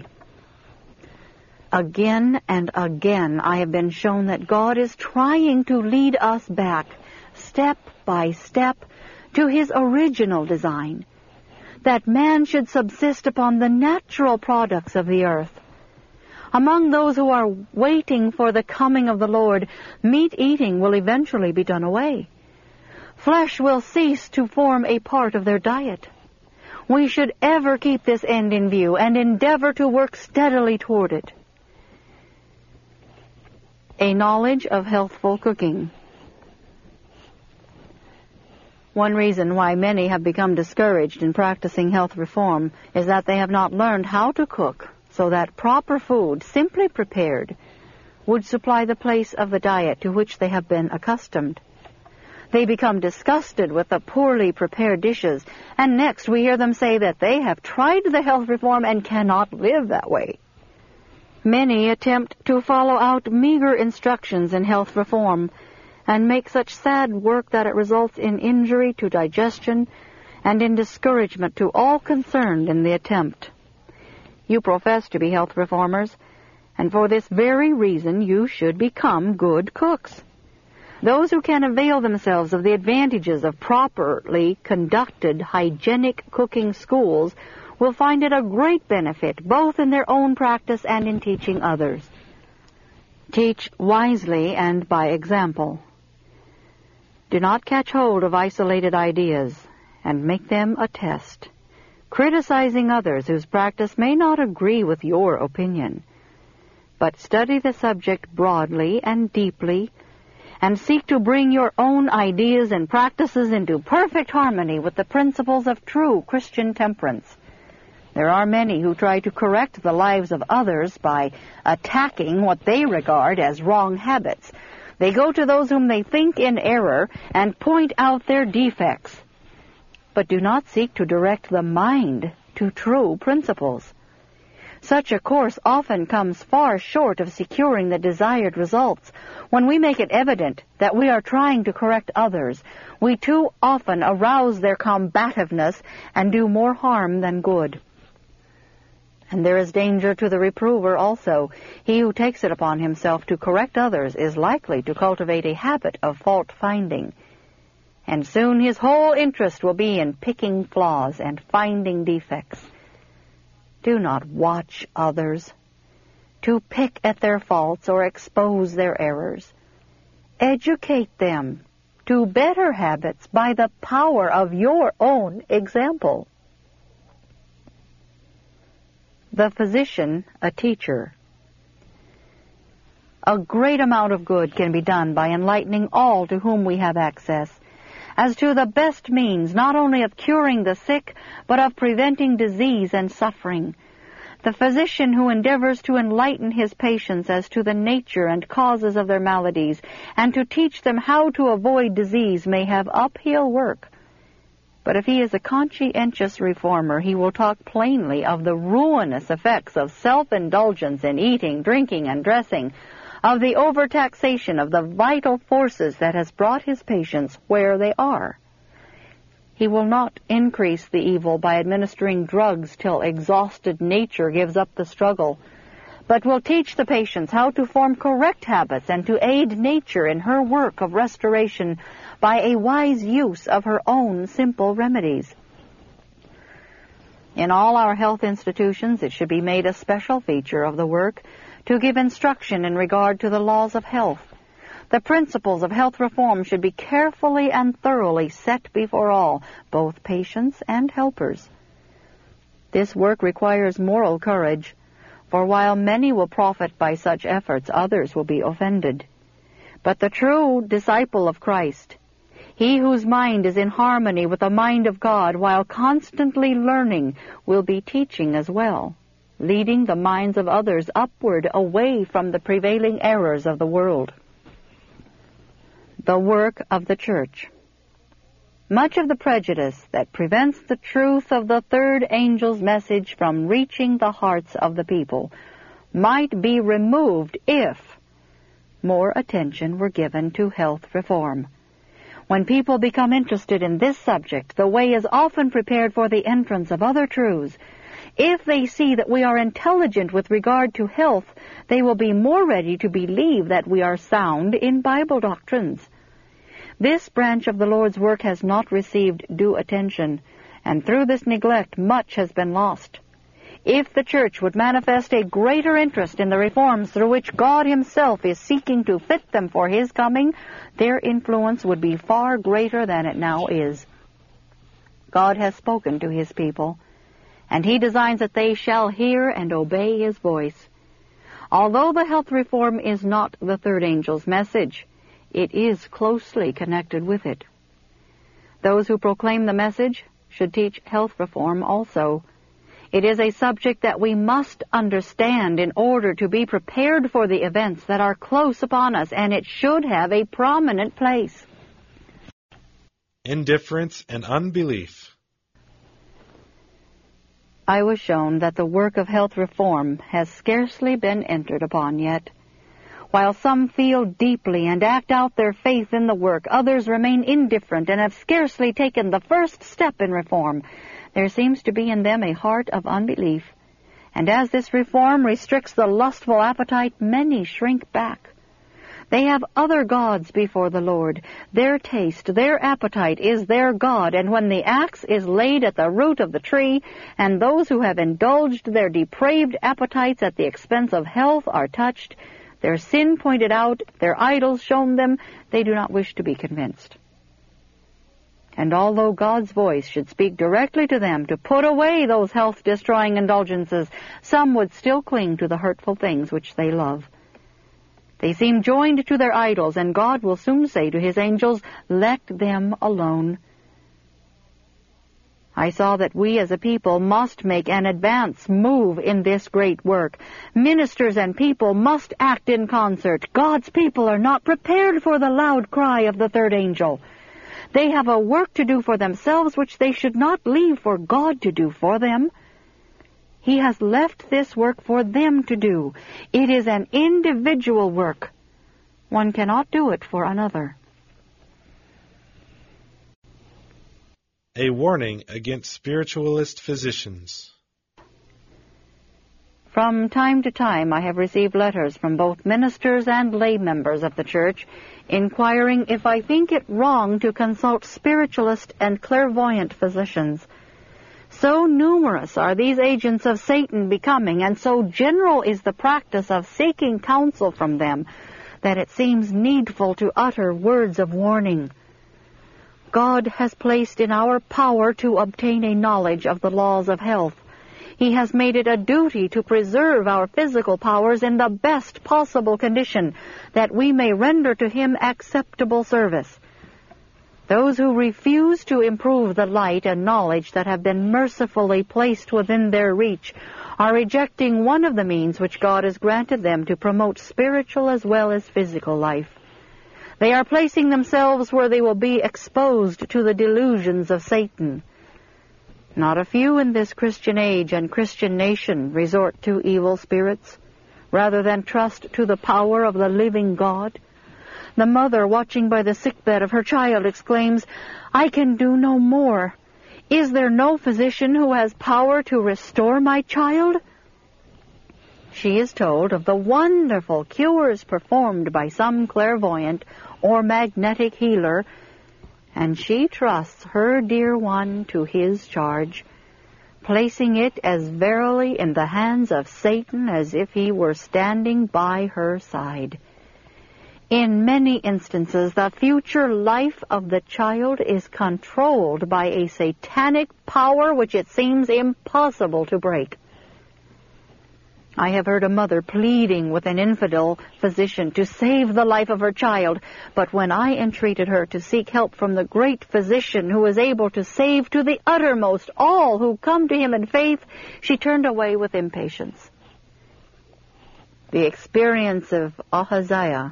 Again and again I have been shown that God is trying to lead us back, step by step, to His original design, that man should subsist upon the natural products of the earth. Among those who are waiting for the coming of the Lord, meat eating will eventually be done away. Flesh will cease to form a part of their diet. We should ever keep this end in view and endeavor to work steadily toward it. A knowledge of healthful cooking. One reason why many have become discouraged in practicing health reform is that they have not learned how to cook so that proper food, simply prepared, would supply the place of the diet to which they have been accustomed. They become disgusted with the poorly prepared dishes, and next we hear them say that they have tried the health reform and cannot live that way. Many attempt to follow out meager instructions in health reform and make such sad work that it results in injury to digestion and in discouragement to all concerned in the attempt. You profess to be health reformers, and for this very reason you should become good cooks. Those who can avail themselves of the advantages of properly conducted hygienic cooking schools will find it a great benefit both in their own practice and in teaching others. Teach wisely and by example. Do not catch hold of isolated ideas and make them a test, criticizing others whose practice may not agree with your opinion. But study the subject broadly and deeply, and seek to bring your own ideas and practices into perfect harmony with the principles of true Christian temperance. There are many who try to correct the lives of others by attacking what they regard as wrong habits. They go to those whom they think in error and point out their defects, but do not seek to direct the mind to true principles. Such a course often comes far short of securing the desired results. When we make it evident that we are trying to correct others, we too often arouse their combativeness and do more harm than good. And there is danger to the reprover also. He who takes it upon himself to correct others is likely to cultivate a habit of fault-finding. And soon his whole interest will be in picking flaws and finding defects. Do not watch others to pick at their faults or expose their errors. Educate them to better habits by the power of your own example. The physician, a teacher. A great amount of good can be done by enlightening all to whom we have access, as to the best means not only of curing the sick, but of preventing disease and suffering. The physician who endeavors to enlighten his patients as to the nature and causes of their maladies, and to teach them how to avoid disease, may have uphill work. But if he is a conscientious reformer, he will talk plainly of the ruinous effects of self-indulgence in eating, drinking, and dressing, of the overtaxation of the vital forces that has brought his patients where they are. He will not increase the evil by administering drugs till exhausted nature gives up the struggle, but will teach the patients how to form correct habits and to aid nature in her work of restoration by a wise use of her own simple remedies. In all our health institutions, it should be made a special feature of the work to give instruction in regard to the laws of health. The principles of health reform should be carefully and thoroughly set before all, both patients and helpers. This work requires moral courage, for while many will profit by such efforts, others will be offended. But the true disciple of Christ, he whose mind is in harmony with the mind of God while constantly learning, will be teaching as well, leading the minds of others upward away from the prevailing errors of the world. The work of the Church. Much of the prejudice that prevents the truth of the third angel's message from reaching the hearts of the people might be removed if more attention were given to health reform. When people become interested in this subject, the way is often prepared for the entrance of other truths. If they see that we are intelligent with regard to health, they will be more ready to believe that we are sound in Bible doctrines. This branch of the Lord's work has not received due attention, and through this neglect much has been lost. If the Church would manifest a greater interest in the reforms through which God Himself is seeking to fit them for His coming, their influence would be far greater than it now is. God has spoken to His people, and He designs that they shall hear and obey His voice. Although the health reform is not the third angel's message, it is closely connected with it. Those who proclaim the message should teach health reform also. It is a subject that we must understand in order to be prepared for the events that are close upon us, and it should have a prominent place. Indifference and unbelief. I was shown that the work of health reform has scarcely been entered upon yet. While some feel deeply and act out their faith in the work, others remain indifferent and have scarcely taken the first step in reform. There seems to be in them a heart of unbelief, and as this reform restricts the lustful appetite, many shrink back. They have other gods before the Lord. Their taste, their appetite is their God, and when the axe is laid at the root of the tree, and those who have indulged their depraved appetites at the expense of health are touched, their sin pointed out, their idols shown them, they do not wish to be convinced. And although God's voice should speak directly to them to put away those health-destroying indulgences, some would still cling to the hurtful things which they love. They seem joined to their idols, and God will soon say to his angels, "Let them alone." I saw that we as a people must make an advance move in this great work. Ministers and people must act in concert. God's people are not prepared for the loud cry of the third angel. They have a work to do for themselves which they should not leave for God to do for them. He has left this work for them to do. It is an individual work. One cannot do it for another. A warning against spiritualist physicians. From time to time I have received letters from both ministers and lay members of the church inquiring if I think it wrong to consult spiritualist and clairvoyant physicians. So numerous are these agents of Satan becoming, and so general is the practice of seeking counsel from them, that it seems needful to utter words of warning. God has placed in our power to obtain a knowledge of the laws of health. He has made it a duty to preserve our physical powers in the best possible condition, that we may render to Him acceptable service. Those who refuse to improve the light and knowledge that have been mercifully placed within their reach are rejecting one of the means which God has granted them to promote spiritual as well as physical life. They are placing themselves where they will be exposed to the delusions of Satan. Not a few in this Christian age and Christian nation resort to evil spirits, rather than trust to the power of the living God. The mother watching by the sickbed of her child exclaims, "I can do no more. Is there no physician who has power to restore my child?" She is told of the wonderful cures performed by some clairvoyant or magnetic healer, and she trusts her dear one to his charge, placing it as verily in the hands of Satan as if he were standing by her side. In many instances, the future life of the child is controlled by a satanic power which it seems impossible to break. I have heard a mother pleading with an infidel physician to save the life of her child, but when I entreated her to seek help from the great physician who is able to save to the uttermost all who come to him in faith, she turned away with impatience. The experience of Ahaziah.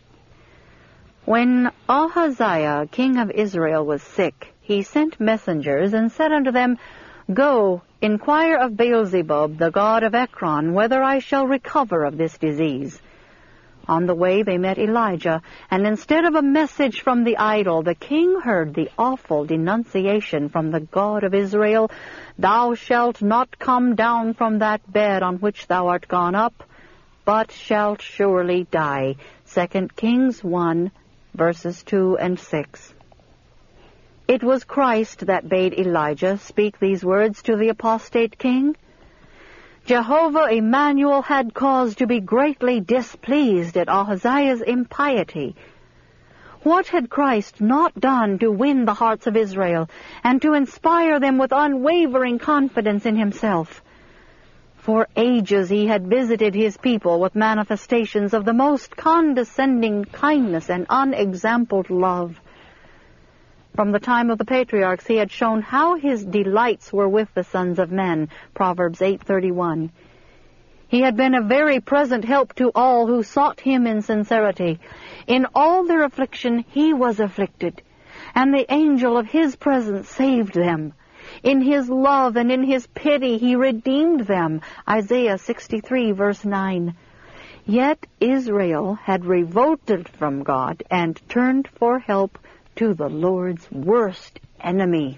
When Ahaziah, king of Israel, was sick, he sent messengers and said unto them, "Go, inquire of Beelzebub, the god of Ekron, whether I shall recover of this disease." On the way they met Elijah, and instead of a message from the idol, the king heard the awful denunciation from the God of Israel, "Thou shalt not come down from that bed on which thou art gone up, but shalt surely die." 2 Kings 1, verses 2 and 6. It was Christ that bade Elijah speak these words to the apostate king. Jehovah Emmanuel had cause to be greatly displeased at Ahaziah's impiety. What had Christ not done to win the hearts of Israel and to inspire them with unwavering confidence in himself? For ages he had visited his people with manifestations of the most condescending kindness and unexampled love. From the time of the patriarchs he had shown how his delights were with the sons of men, Proverbs 8:31. He had been a very present help to all who sought him in sincerity. In all their affliction he was afflicted, and the angel of his presence saved them. In his love and in his pity he redeemed them, Isaiah 63, verse 9. Yet Israel had revolted from God and turned for help to the Lord's worst enemy.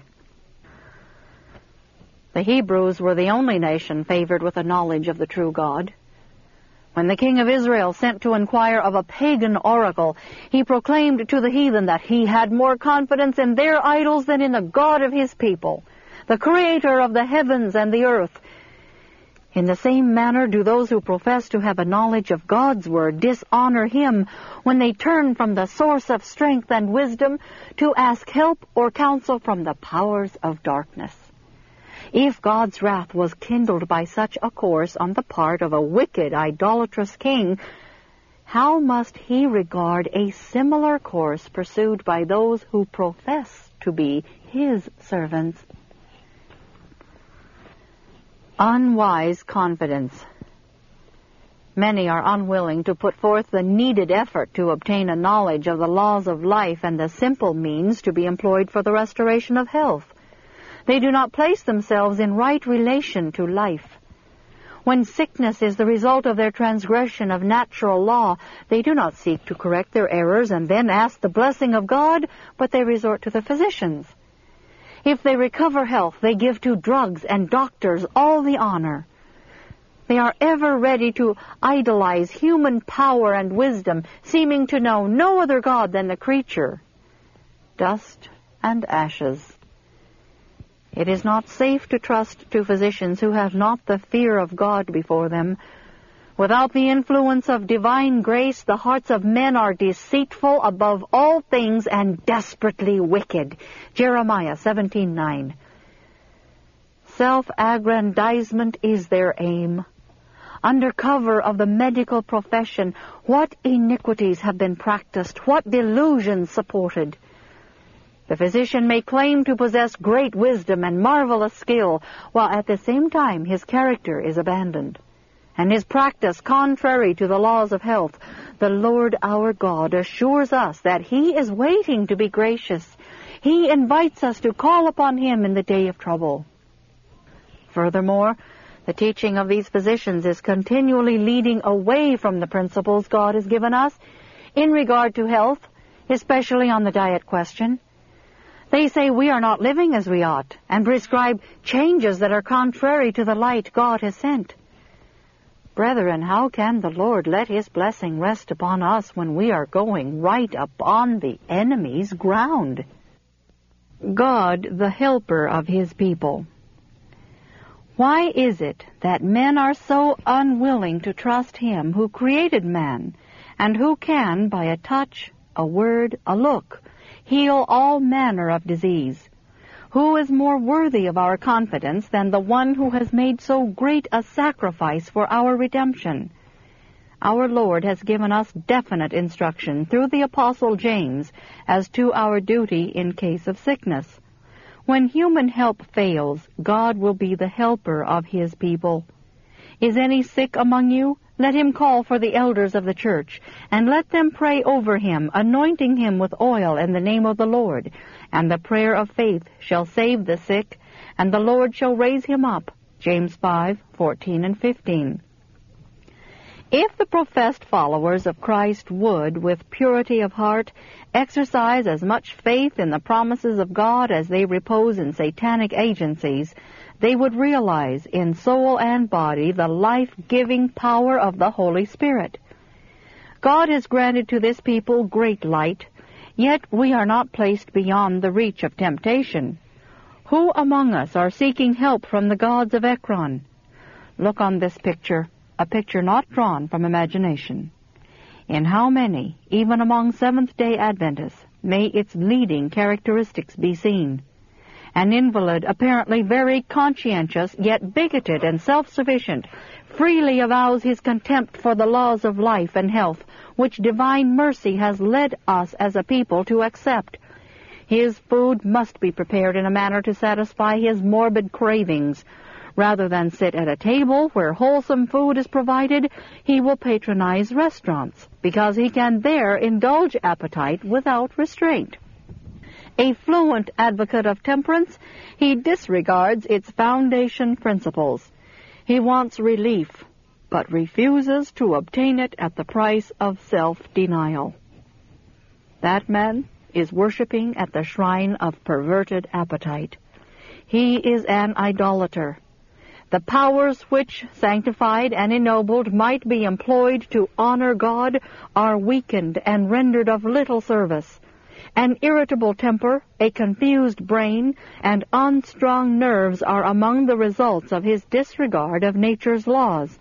The Hebrews were the only nation favored with a knowledge of the true God. When the king of Israel sent to inquire of a pagan oracle, he proclaimed to the heathen that he had more confidence in their idols than in the God of his people, the creator of the heavens and the earth. In the same manner do those who profess to have a knowledge of God's word dishonor him when they turn from the source of strength and wisdom to ask help or counsel from the powers of darkness. If God's wrath was kindled by such a course on the part of a wicked, idolatrous king, how must he regard a similar course pursued by those who profess to be his servants? Unwise confidence. Many are unwilling to put forth the needed effort to obtain a knowledge of the laws of life and the simple means to be employed for the restoration of health. They do not place themselves in right relation to life. When sickness is the result of their transgression of natural law, they do not seek to correct their errors and then ask the blessing of God, but they resort to the physicians. If they recover health, they give to drugs and doctors all the honor. They are ever ready to idolize human power and wisdom, seeming to know no other God than the creature. Dust and ashes. It is not safe to trust to physicians who have not the fear of God before them. Without the influence of divine grace, the hearts of men are deceitful above all things and desperately wicked. Jeremiah 17:9. Self-aggrandizement is their aim. Under cover of the medical profession, what iniquities have been practiced, what delusions supported. The physician may claim to possess great wisdom and marvelous skill, while at the same time his character is abandoned, and his practice contrary to the laws of health. The Lord our God assures us that he is waiting to be gracious. He invites us to call upon him in the day of trouble. Furthermore, the teaching of these physicians is continually leading away from the principles God has given us in regard to health, especially on the diet question. They say we are not living as we ought, and prescribe changes that are contrary to the light God has sent. Brethren, how can the Lord let his blessing rest upon us when we are going right upon the enemy's ground? God, the helper of his people. Why is it that men are so unwilling to trust him who created man, and who can, by a touch, a word, a look, heal all manner of disease? Who is more worthy of our confidence than the one who has made so great a sacrifice for our redemption? Our Lord has given us definite instruction through the Apostle James as to our duty in case of sickness. When human help fails, God will be the helper of his people. Is any sick among you? Let him call for the elders of the church, and let them pray over him, anointing him with oil in the name of the Lord. And the prayer of faith shall save the sick, and the Lord shall raise him up. James 5:14 and 15. If the professed followers of Christ would, with purity of heart, exercise as much faith in the promises of God as they repose in satanic agencies, they would realize in soul and body the life-giving power of the Holy Spirit. God has granted to this people great light, yet we are not placed beyond the reach of temptation. Who among us are seeking help from the gods of Ekron? Look on this picture, a picture not drawn from imagination. In how many, even among Seventh-day Adventists, may its leading characteristics be seen? An invalid, apparently very conscientious, yet bigoted and self-sufficient, freely avows his contempt for the laws of life and health, which divine mercy has led us as a people to accept. His food must be prepared in a manner to satisfy his morbid cravings. Rather than sit at a table where wholesome food is provided, he will patronize restaurants, because he can there indulge appetite without restraint. A fluent advocate of temperance, he disregards its foundation principles. He wants relief, but refuses to obtain it at the price of self-denial. That man is worshiping at the shrine of perverted appetite. He is an idolater. The powers which, sanctified and ennobled, might be employed to honor God are weakened and rendered of little service. An irritable temper, a confused brain, and unstrung nerves are among the results of his disregard of nature's laws.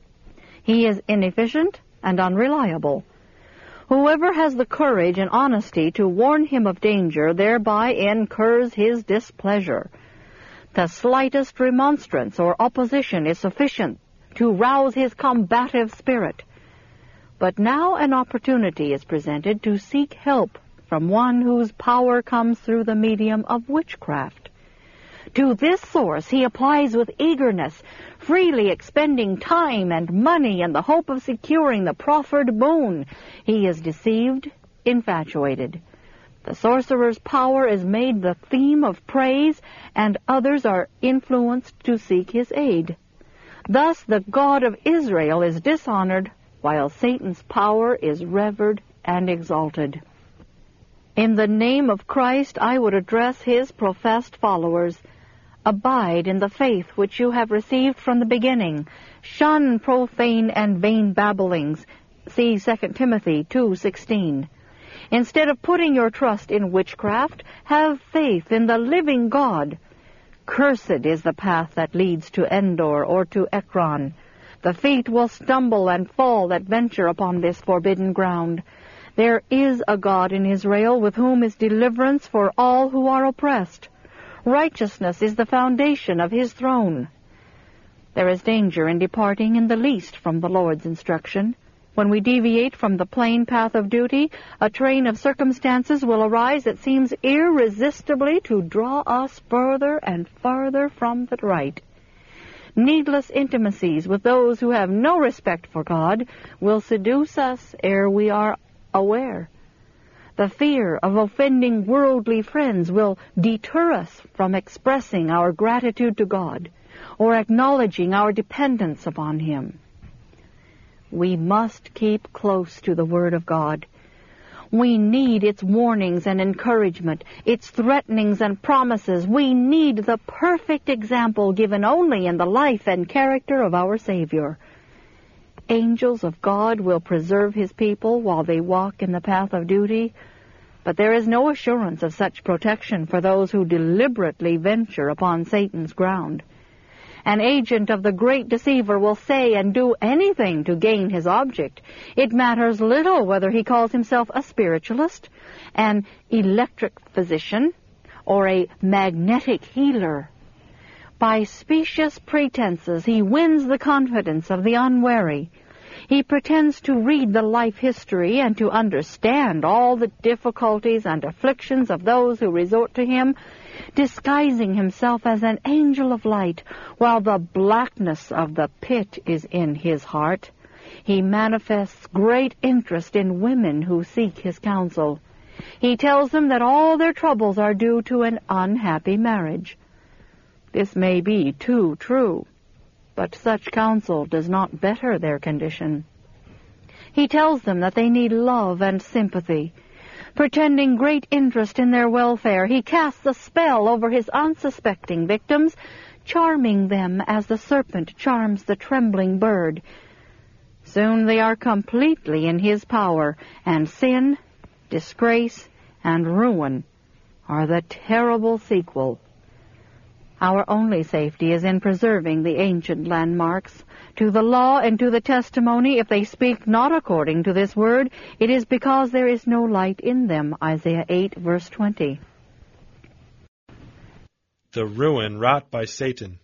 He is inefficient and unreliable. Whoever has the courage and honesty to warn him of danger thereby incurs his displeasure. The slightest remonstrance or opposition is sufficient to rouse his combative spirit. But now an opportunity is presented to seek help from one whose power comes through the medium of witchcraft. To this source he applies with eagerness, freely expending time and money in the hope of securing the proffered boon. He is deceived, infatuated. The sorcerer's power is made the theme of praise, and others are influenced to seek his aid. Thus the God of Israel is dishonored, while Satan's power is revered and exalted. In the name of Christ, I would address his professed followers. Abide in the faith which you have received from the beginning. Shun profane and vain babblings. See 2 Timothy 2:16. Instead of putting your trust in witchcraft, have faith in the living God. Cursed is the path that leads to Endor or to Ekron. The feet will stumble and fall that venture upon this forbidden ground. There is a God in Israel with whom is deliverance for all who are oppressed. Righteousness is the foundation of his throne. There is danger in departing in the least from the Lord's instruction. When we deviate from the plain path of duty, a train of circumstances will arise that seems irresistibly to draw us further and farther from the right. Needless intimacies with those who have no respect for God will seduce us ere we are aware. The fear of offending worldly friends will deter us from expressing our gratitude to God or acknowledging our dependence upon him. We must keep close to the Word of God. We need its warnings and encouragement, its threatenings and promises. We need the perfect example given only in the life and character of our Savior. Angels of God will preserve his people while they walk in the path of duty, but there is no assurance of such protection for those who deliberately venture upon Satan's ground. An agent of the great deceiver will say and do anything to gain his object. It matters little whether he calls himself a spiritualist, an electric physician, or a magnetic healer. By specious pretenses he wins the confidence of the unwary. He pretends to read the life history and to understand all the difficulties and afflictions of those who resort to him, disguising himself as an angel of light, while the blackness of the pit is in his heart. He manifests great interest in women who seek his counsel. He tells them that all their troubles are due to an unhappy marriage. This may be too true, but such counsel does not better their condition. He tells them that they need love and sympathy. Pretending great interest in their welfare, he casts a spell over his unsuspecting victims, charming them as the serpent charms the trembling bird. Soon they are completely in his power, and sin, disgrace, and ruin are the terrible sequel. Our only safety is in preserving the ancient landmarks. To the law and to the testimony, if they speak not according to this word, it is because there is no light in them. Isaiah 8, verse 20. The ruin wrought by Satan.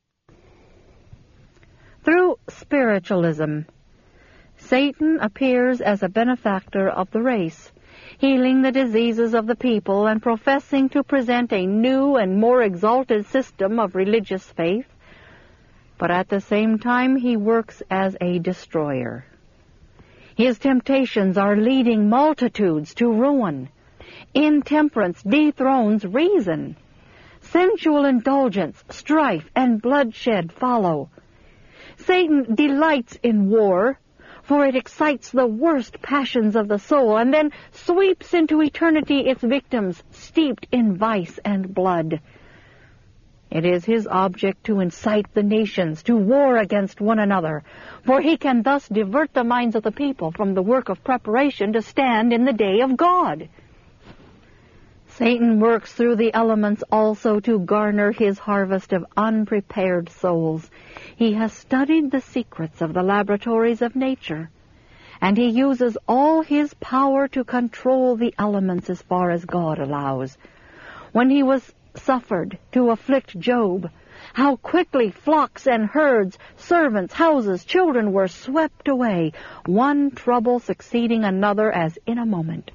Through spiritualism, Satan appears as a benefactor of the race, healing the diseases of the people and professing to present a new and more exalted system of religious faith. But at the same time, he works as a destroyer. His temptations are leading multitudes to ruin. Intemperance dethrones reason. Sensual indulgence, strife, and bloodshed follow. Satan delights in war, for it excites the worst passions of the soul, and then sweeps into eternity its victims, steeped in vice and blood. It is his object to incite the nations to war against one another, for he can thus divert the minds of the people from the work of preparation to stand in the day of God. Satan works through the elements also to garner his harvest of unprepared souls. He has studied the secrets of the laboratories of nature, and he uses all his power to control the elements as far as God allows. When he was suffered to afflict Job, How quickly flocks and herds, servants, houses, children were swept away, one trouble succeeding another as in a moment.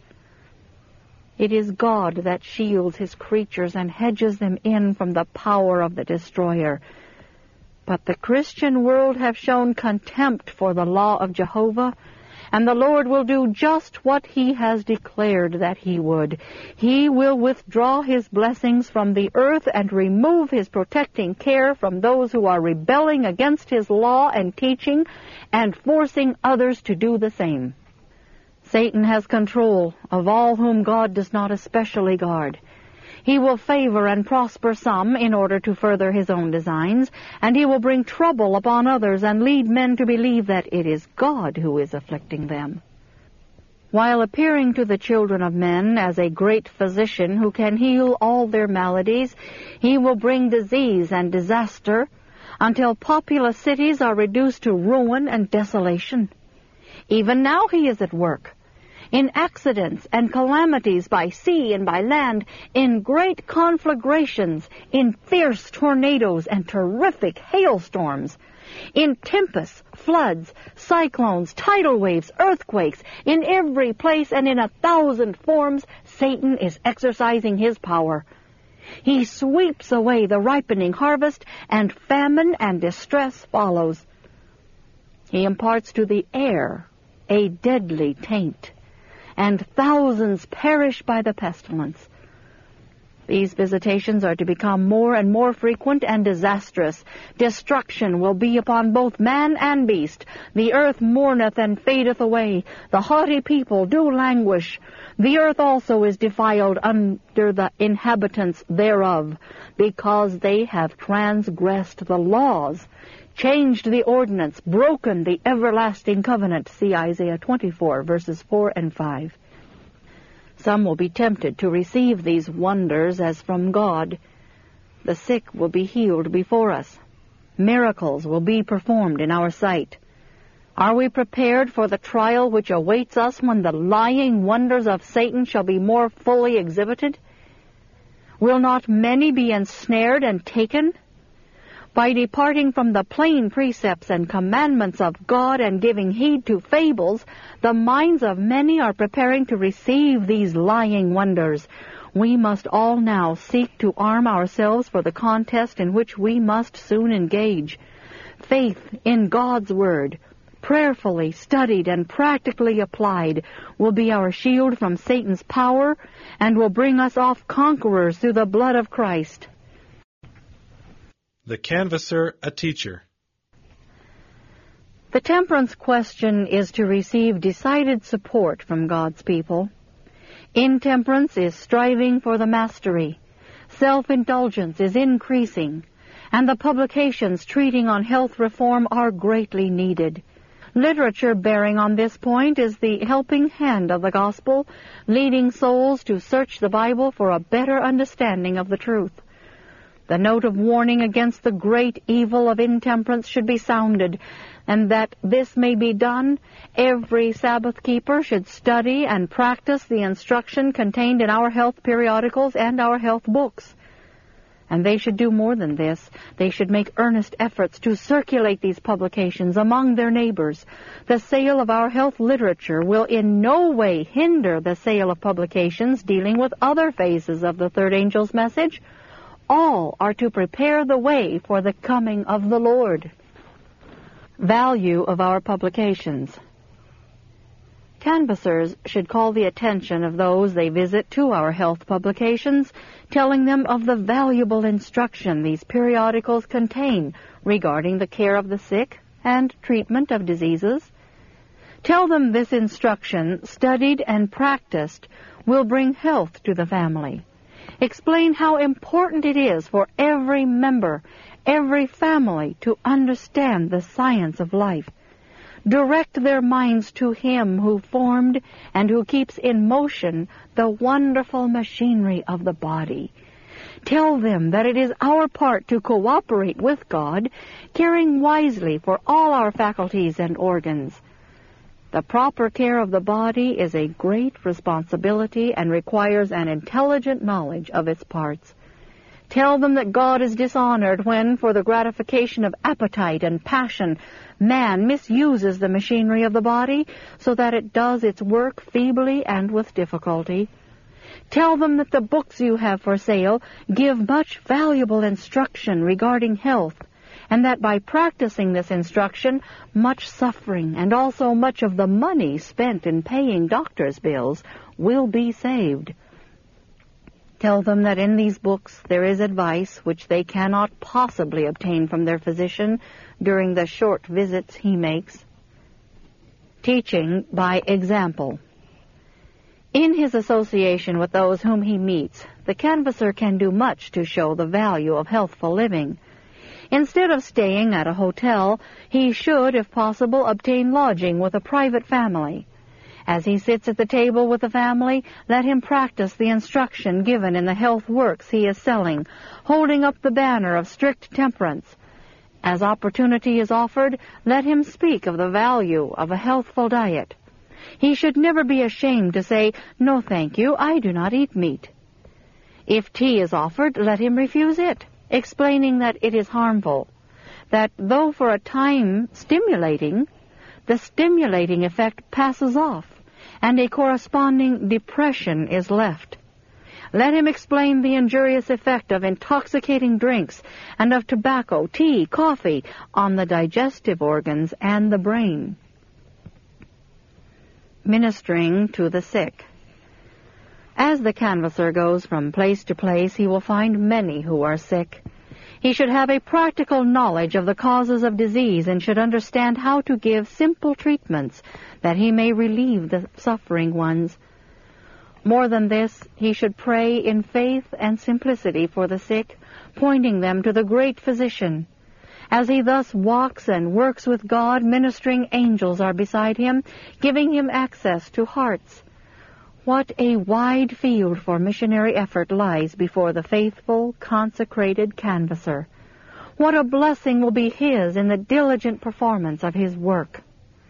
It is God that shields his creatures and hedges them in from the power of the destroyer. But the Christian world have shown contempt for the law of Jehovah, and the Lord will do just what he has declared that he would. He will withdraw his blessings from the earth and remove his protecting care from those who are rebelling against his law and teaching and forcing others to do the same. Satan has control of all whom God does not especially guard. He will favor and prosper some in order to further his own designs, and he will bring trouble upon others and lead men to believe that it is God who is afflicting them. While appearing to the children of men as a great physician who can heal all their maladies, he will bring disease and disaster until populous cities are reduced to ruin and desolation. Even now he is at work. In accidents and calamities by sea and by land, in great conflagrations, in fierce tornadoes and terrific hailstorms, in tempests, floods, cyclones, tidal waves, earthquakes, in every place and in 1,000 forms, Satan is exercising his power. He sweeps away the ripening harvest, and famine and distress follows. He imparts to the air a deadly taint, and thousands perish by the pestilence. These visitations are to become more and more frequent and disastrous. Destruction will be upon both man and beast. The earth mourneth and fadeth away. The haughty people do languish. The earth also is defiled under the inhabitants thereof, because they have transgressed the laws, changed the ordinance, broken the everlasting covenant. See Isaiah 24, verses 4 and 5. Some will be tempted to receive these wonders as from God. The sick will be healed before us. Miracles will be performed in our sight. Are we prepared for the trial which awaits us when the lying wonders of Satan shall be more fully exhibited? Will not many be ensnared and taken? By departing from the plain precepts and commandments of God and giving heed to fables, the minds of many are preparing to receive these lying wonders. We must all now seek to arm ourselves for the contest in which we must soon engage. Faith in God's Word, prayerfully studied and practically applied, will be our shield from Satan's power and will bring us off conquerors through the blood of Christ. The Canvasser, a Teacher. The temperance question is to receive decided support from God's people. Intemperance is striving for the mastery. Self-indulgence is increasing, and the publications treating on health reform are greatly needed. Literature bearing on this point is the helping hand of the gospel, leading souls to search the Bible for a better understanding of the truth. The note of warning against the great evil of intemperance should be sounded, and that this may be done, every Sabbath keeper should study and practice the instruction contained in our health periodicals and our health books. And they should do more than this. They should make earnest efforts to circulate these publications among their neighbors. The sale of our health literature will in no way hinder the sale of publications dealing with other phases of the third angel's message. All are to prepare the way for the coming of the Lord. Value of our publications. Canvassers should call the attention of those they visit to our health publications, telling them of the valuable instruction these periodicals contain regarding the care of the sick and treatment of diseases. Tell them this instruction, studied and practiced, will bring health to the family. Explain how important it is for every member, every family, to understand the science of life. Direct their minds to Him who formed and who keeps in motion the wonderful machinery of the body. Tell them that it is our part to cooperate with God, caring wisely for all our faculties and organs. The proper care of the body is a great responsibility and requires an intelligent knowledge of its parts. Tell them that God is dishonored when, for the gratification of appetite and passion, man misuses the machinery of the body so that it does its work feebly and with difficulty. Tell them that the books you have for sale give much valuable instruction regarding health, and that by practicing this instruction, much suffering and also much of the money spent in paying doctors' bills will be saved. Tell them that in these books there is advice which they cannot possibly obtain from their physician during the short visits he makes. Teaching by example. In his association with those whom he meets, the canvasser can do much to show the value of healthful living. Instead of staying at a hotel, he should, if possible, obtain lodging with a private family. As he sits at the table with the family, let him practice the instruction given in the health works he is selling, holding up the banner of strict temperance. As opportunity is offered, let him speak of the value of a healthful diet. He should never be ashamed to say, "No, thank you, I do not eat meat." If tea is offered, let him refuse it, explaining that it is harmful, that though for a time stimulating, the stimulating effect passes off, and a corresponding depression is left. Let him explain the injurious effect of intoxicating drinks and of tobacco, tea, coffee on the digestive organs and the brain. Ministering to the sick. As the canvasser goes from place to place, he will find many who are sick. He should have a practical knowledge of the causes of disease and should understand how to give simple treatments that he may relieve the suffering ones. More than this, he should pray in faith and simplicity for the sick, pointing them to the great physician. As he thus walks and works with God, ministering angels are beside him, giving him access to hearts. What a wide field for missionary effort lies before the faithful, consecrated canvasser. What a blessing will be his in the diligent performance of his work.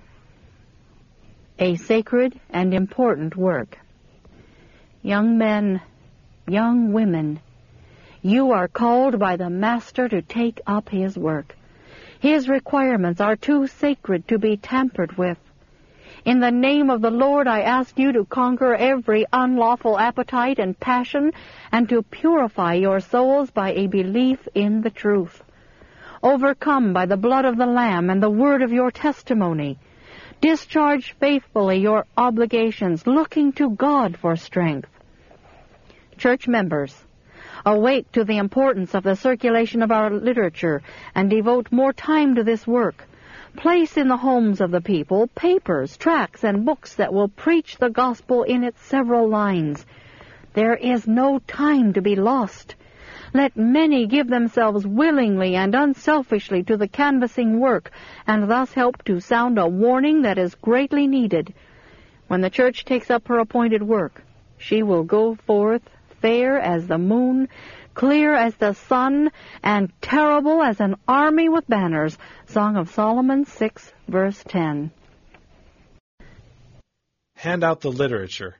A sacred and important work. Young men, young women, you are called by the Master to take up his work. His requirements are too sacred to be tampered with. In the name of the Lord, I ask you to conquer every unlawful appetite and passion and to purify your souls by a belief in the truth. Overcome by the blood of the Lamb and the word of your testimony, discharge faithfully your obligations, looking to God for strength. Church members, awake to the importance of the circulation of our literature and devote more time to this work. Place in the homes of the people papers, tracts, and books that will preach the gospel in its several lines. There is no time to be lost. Let many give themselves willingly and unselfishly to the canvassing work, and thus help to sound a warning that is greatly needed. When the church takes up her appointed work, she will go forth fair as the moon, clear as the sun, and terrible as an army with banners. Song of Solomon 6, verse 10. Hand out the literature.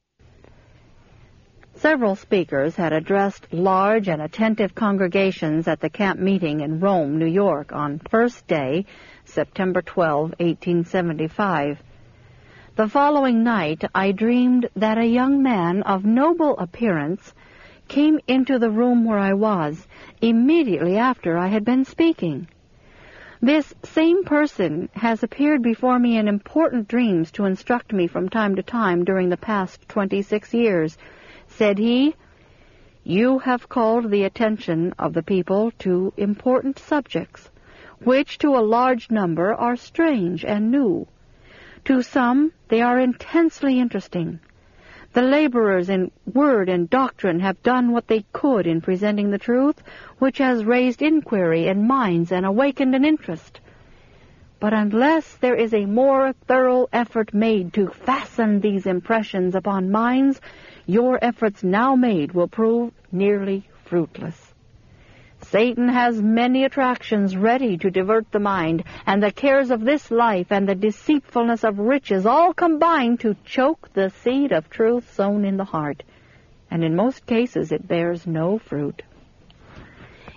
Several speakers had addressed large and attentive congregations at the camp meeting in Rome, New York, on First Day, September 12, 1875. The following night, I dreamed that a young man of noble appearance came into the room where I was immediately after I had been speaking. This same person has appeared before me in important dreams to instruct me from time to time during the past 26 years. Said he, "You have called the attention of the people to important subjects, which to a large number are strange and new. To some they are intensely interesting. The laborers in word and doctrine have done what they could in presenting the truth, which has raised inquiry in minds and awakened an interest. But unless there is a more thorough effort made to fasten these impressions upon minds, your efforts now made will prove nearly fruitless. Satan has many attractions ready to divert the mind, and the cares of this life and the deceitfulness of riches all combine to choke the seed of truth sown in the heart, and in most cases it bears no fruit.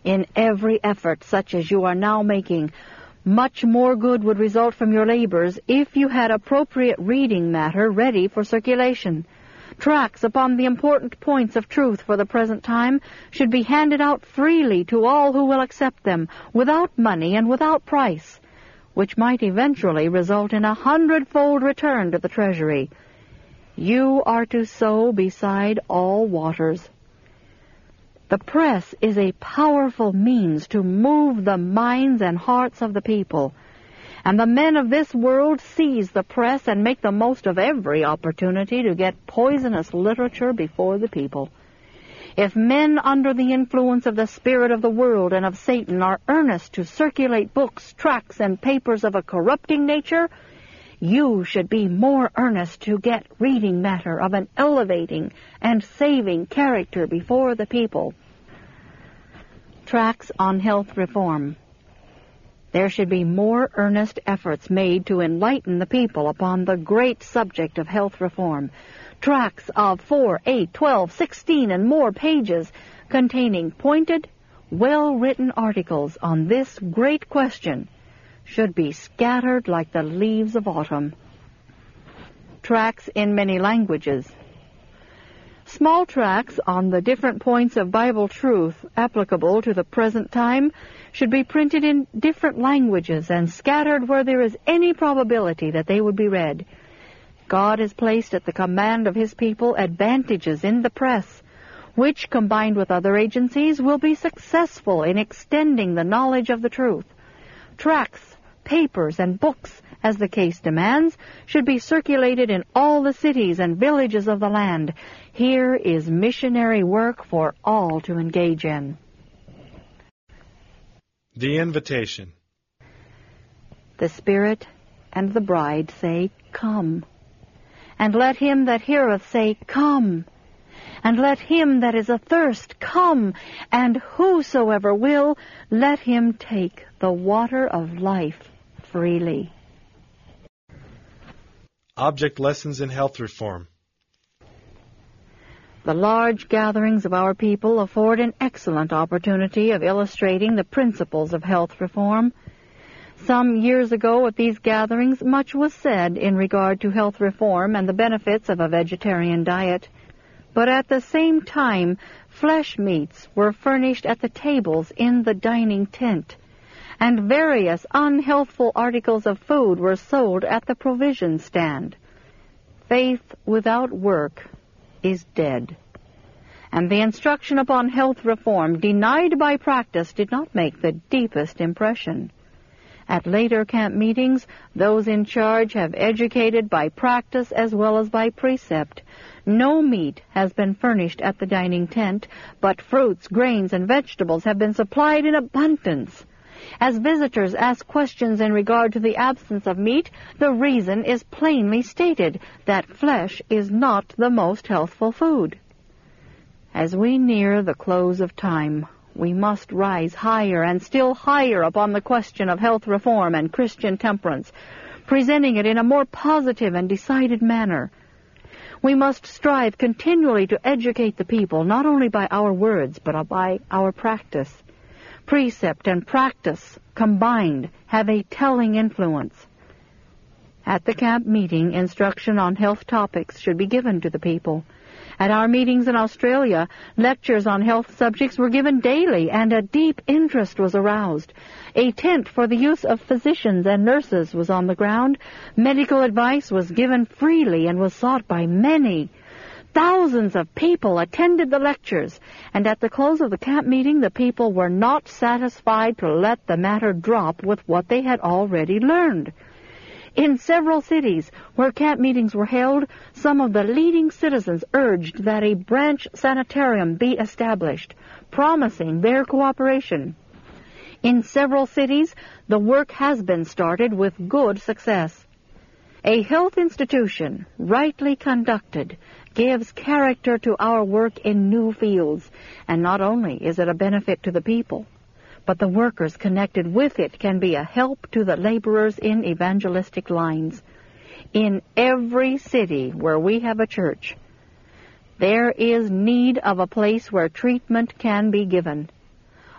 In every effort such as you are now making, much more good would result from your labors if you had appropriate reading matter ready for circulation. Tracts upon the important points of truth for the present time should be handed out freely to all who will accept them, without money and without price, which might eventually result in 100-fold return to the treasury. You are to sow beside all waters. The press is a powerful means to move the minds and hearts of the people, and the men of this world seize the press and make the most of every opportunity to get poisonous literature before the people. If men under the influence of the spirit of the world and of Satan are earnest to circulate books, tracts, and papers of a corrupting nature, you should be more earnest to get reading matter of an elevating and saving character before the people. Tracts on health reform. There should be more earnest efforts made to enlighten the people upon the great subject of health reform. Tracts of 4, 8, 12, 16, and more pages containing pointed, well-written articles on this great question should be scattered like the leaves of autumn. Tracts in many languages. Small tracts on the different points of Bible truth applicable to the present time should be printed in different languages and scattered where there is any probability that they would be read. God has placed at the command of His people advantages in the press, which, combined with other agencies, will be successful in extending the knowledge of the truth. Tracts, papers, and books, as the case demands, should be circulated in all the cities and villages of the land. Here is missionary work for all to engage in. The invitation. The Spirit and the bride say, Come. And let him that heareth say, Come. And let him that is athirst come. And whosoever will, let him take the water of life freely. Object lessons in health reform. The large gatherings of our people afford an excellent opportunity of illustrating the principles of health reform. Some years ago at these gatherings, much was said in regard to health reform and the benefits of a vegetarian diet. But at the same time, flesh meats were furnished at the tables in the dining tent, and various unhealthful articles of food were sold at the provision stand. Faith without work is dead. And the instruction upon health reform denied by practice did not make the deepest impression. At later camp meetings, those in charge have educated by practice as well as by precept. No meat has been furnished at the dining tent, but fruits, grains, and vegetables have been supplied in abundance. As visitors ask questions in regard to the absence of meat, the reason is plainly stated, that flesh is not the most healthful food. As we near the close of time, we must rise higher and still higher upon the question of health reform and Christian temperance, presenting it in a more positive and decided manner. We must strive continually to educate the people, not only by our words, but by our practice. Precept and practice combined have a telling influence. At the camp meeting, instruction on health topics should be given to the people. At our meetings in Australia, lectures on health subjects were given daily, and a deep interest was aroused. A tent for the use of physicians and nurses was on the ground. Medical advice was given freely and was sought by many. Thousands of people attended the lectures, and at the close of the camp meeting, the people were not satisfied to let the matter drop with what they had already learned. In several cities where camp meetings were held, some of the leading citizens urged that a branch sanitarium be established, promising their cooperation. In several cities, the work has been started with good success. A health institution, rightly conducted, gives character to our work in new fields, and not only is it a benefit to the people, but the workers connected with it can be a help to the laborers in evangelistic lines. In every city where we have a church, there is need of a place where treatment can be given.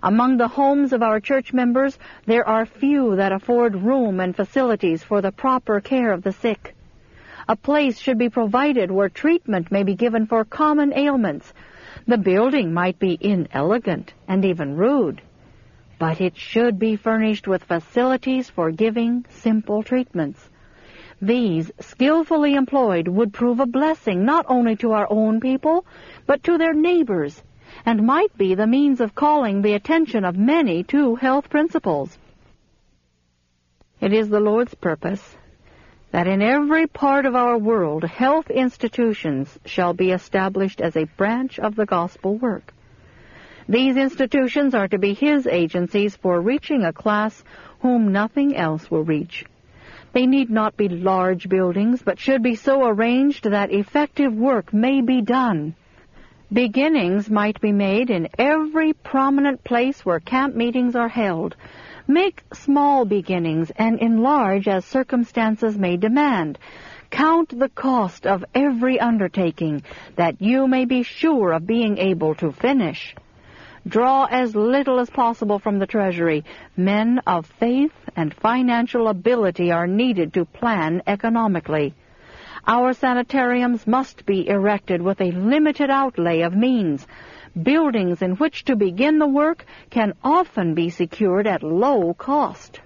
Among the homes of our church members, there are few that afford room and facilities for the proper care of the sick. A place should be provided where treatment may be given for common ailments. The building might be inelegant and even rude, but it should be furnished with facilities for giving simple treatments. These, skillfully employed, would prove a blessing not only to our own people, but to their neighbors, and might be the means of calling the attention of many to health principles. It is the Lord's purpose that in every part of our world health institutions shall be established as a branch of the gospel work. These institutions are to be His agencies for reaching a class whom nothing else will reach. They need not be large buildings, but should be so arranged that effective work may be done. Beginnings might be made in every prominent place where camp meetings are held. Make small beginnings and enlarge as circumstances may demand. Count the cost of every undertaking, that you may be sure of being able to finish. Draw as little as possible from the treasury. Men of faith and financial ability are needed to plan economically. Our sanitariums must be erected with a limited outlay of means. Buildings in which to begin the work can often be secured at low cost.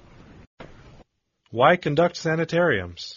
Why conduct sanitariums?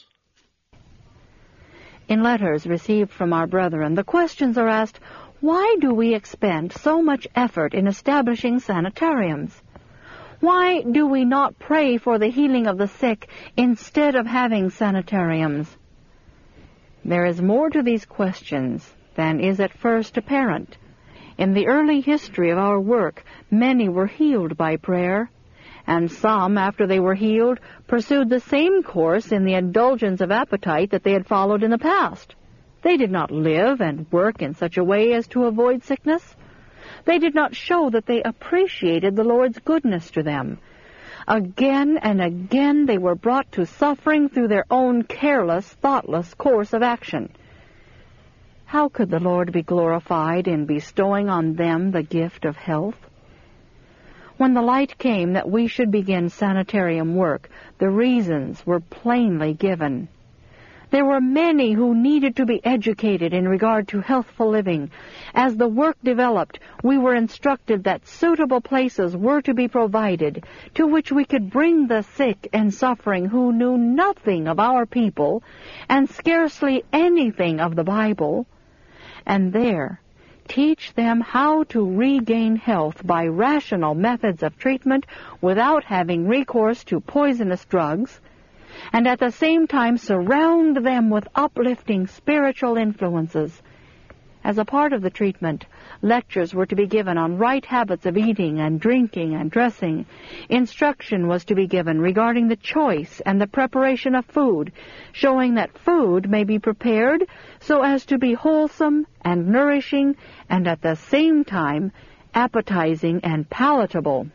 In letters received from our brethren, the questions are asked, why do we expend so much effort in establishing sanitariums? Why do we not pray for the healing of the sick instead of having sanitariums? There is more to these questions than is at first apparent. In the early history of our work, many were healed by prayer, and some, after they were healed, pursued the same course in the indulgence of appetite that they had followed in the past. They did not live and work in such a way as to avoid sickness. They did not show that they appreciated the Lord's goodness to them. Again and again they were brought to suffering through their own careless, thoughtless course of action. How could the Lord be glorified in bestowing on them the gift of health? When the light came that we should begin sanitarium work, the reasons were plainly given. There were many who needed to be educated in regard to healthful living. As the work developed, we were instructed that suitable places were to be provided to which we could bring the sick and suffering who knew nothing of our people and scarcely anything of the Bible, and there teach them how to regain health by rational methods of treatment without having recourse to poisonous drugs, and at the same time surround them with uplifting spiritual influences. As a part of the treatment, lectures were to be given on right habits of eating and drinking and dressing. Instruction was to be given regarding the choice and the preparation of food, showing that food may be prepared so as to be wholesome and nourishing and at the same time appetizing and palatable.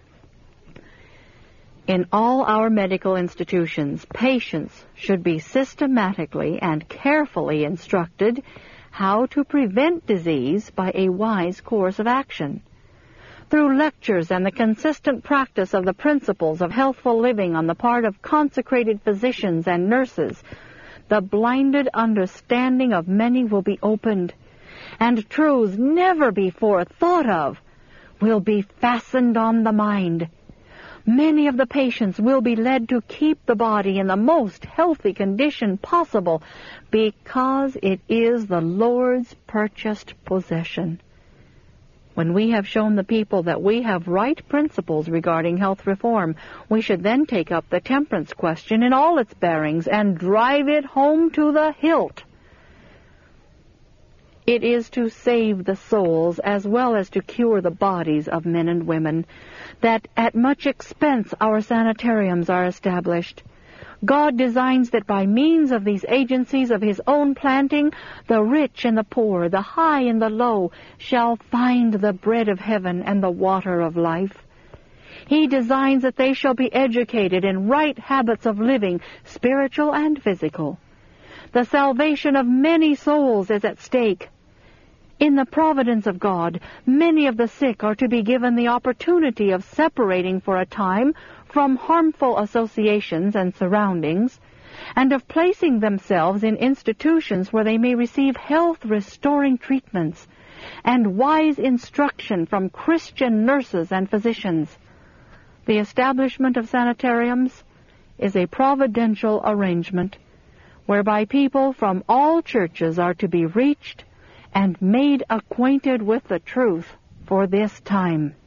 In all our medical institutions, patients should be systematically and carefully instructed how to prevent disease by a wise course of action. Through lectures and the consistent practice of the principles of healthful living on the part of consecrated physicians and nurses, the blinded understanding of many will be opened, and truths never before thought of will be fastened on the mind. Many of the patients will be led to keep the body in the most healthy condition possible because it is the Lord's purchased possession. When we have shown the people that we have right principles regarding health reform, we should then take up the temperance question in all its bearings and drive it home to the hilt. It is to save the souls as well as to cure the bodies of men and women that at much expense our sanitariums are established. God designs that by means of these agencies of His own planting, the rich and the poor, the high and the low, shall find the bread of heaven and the water of life. He designs that they shall be educated in right habits of living, spiritual and physical. The salvation of many souls is at stake. In the providence of God, many of the sick are to be given the opportunity of separating for a time from harmful associations and surroundings, and of placing themselves in institutions where they may receive health-restoring treatments and wise instruction from Christian nurses and physicians. The establishment of sanitariums is a providential arrangement whereby people from all churches are to be reached and made acquainted with the truth for this time.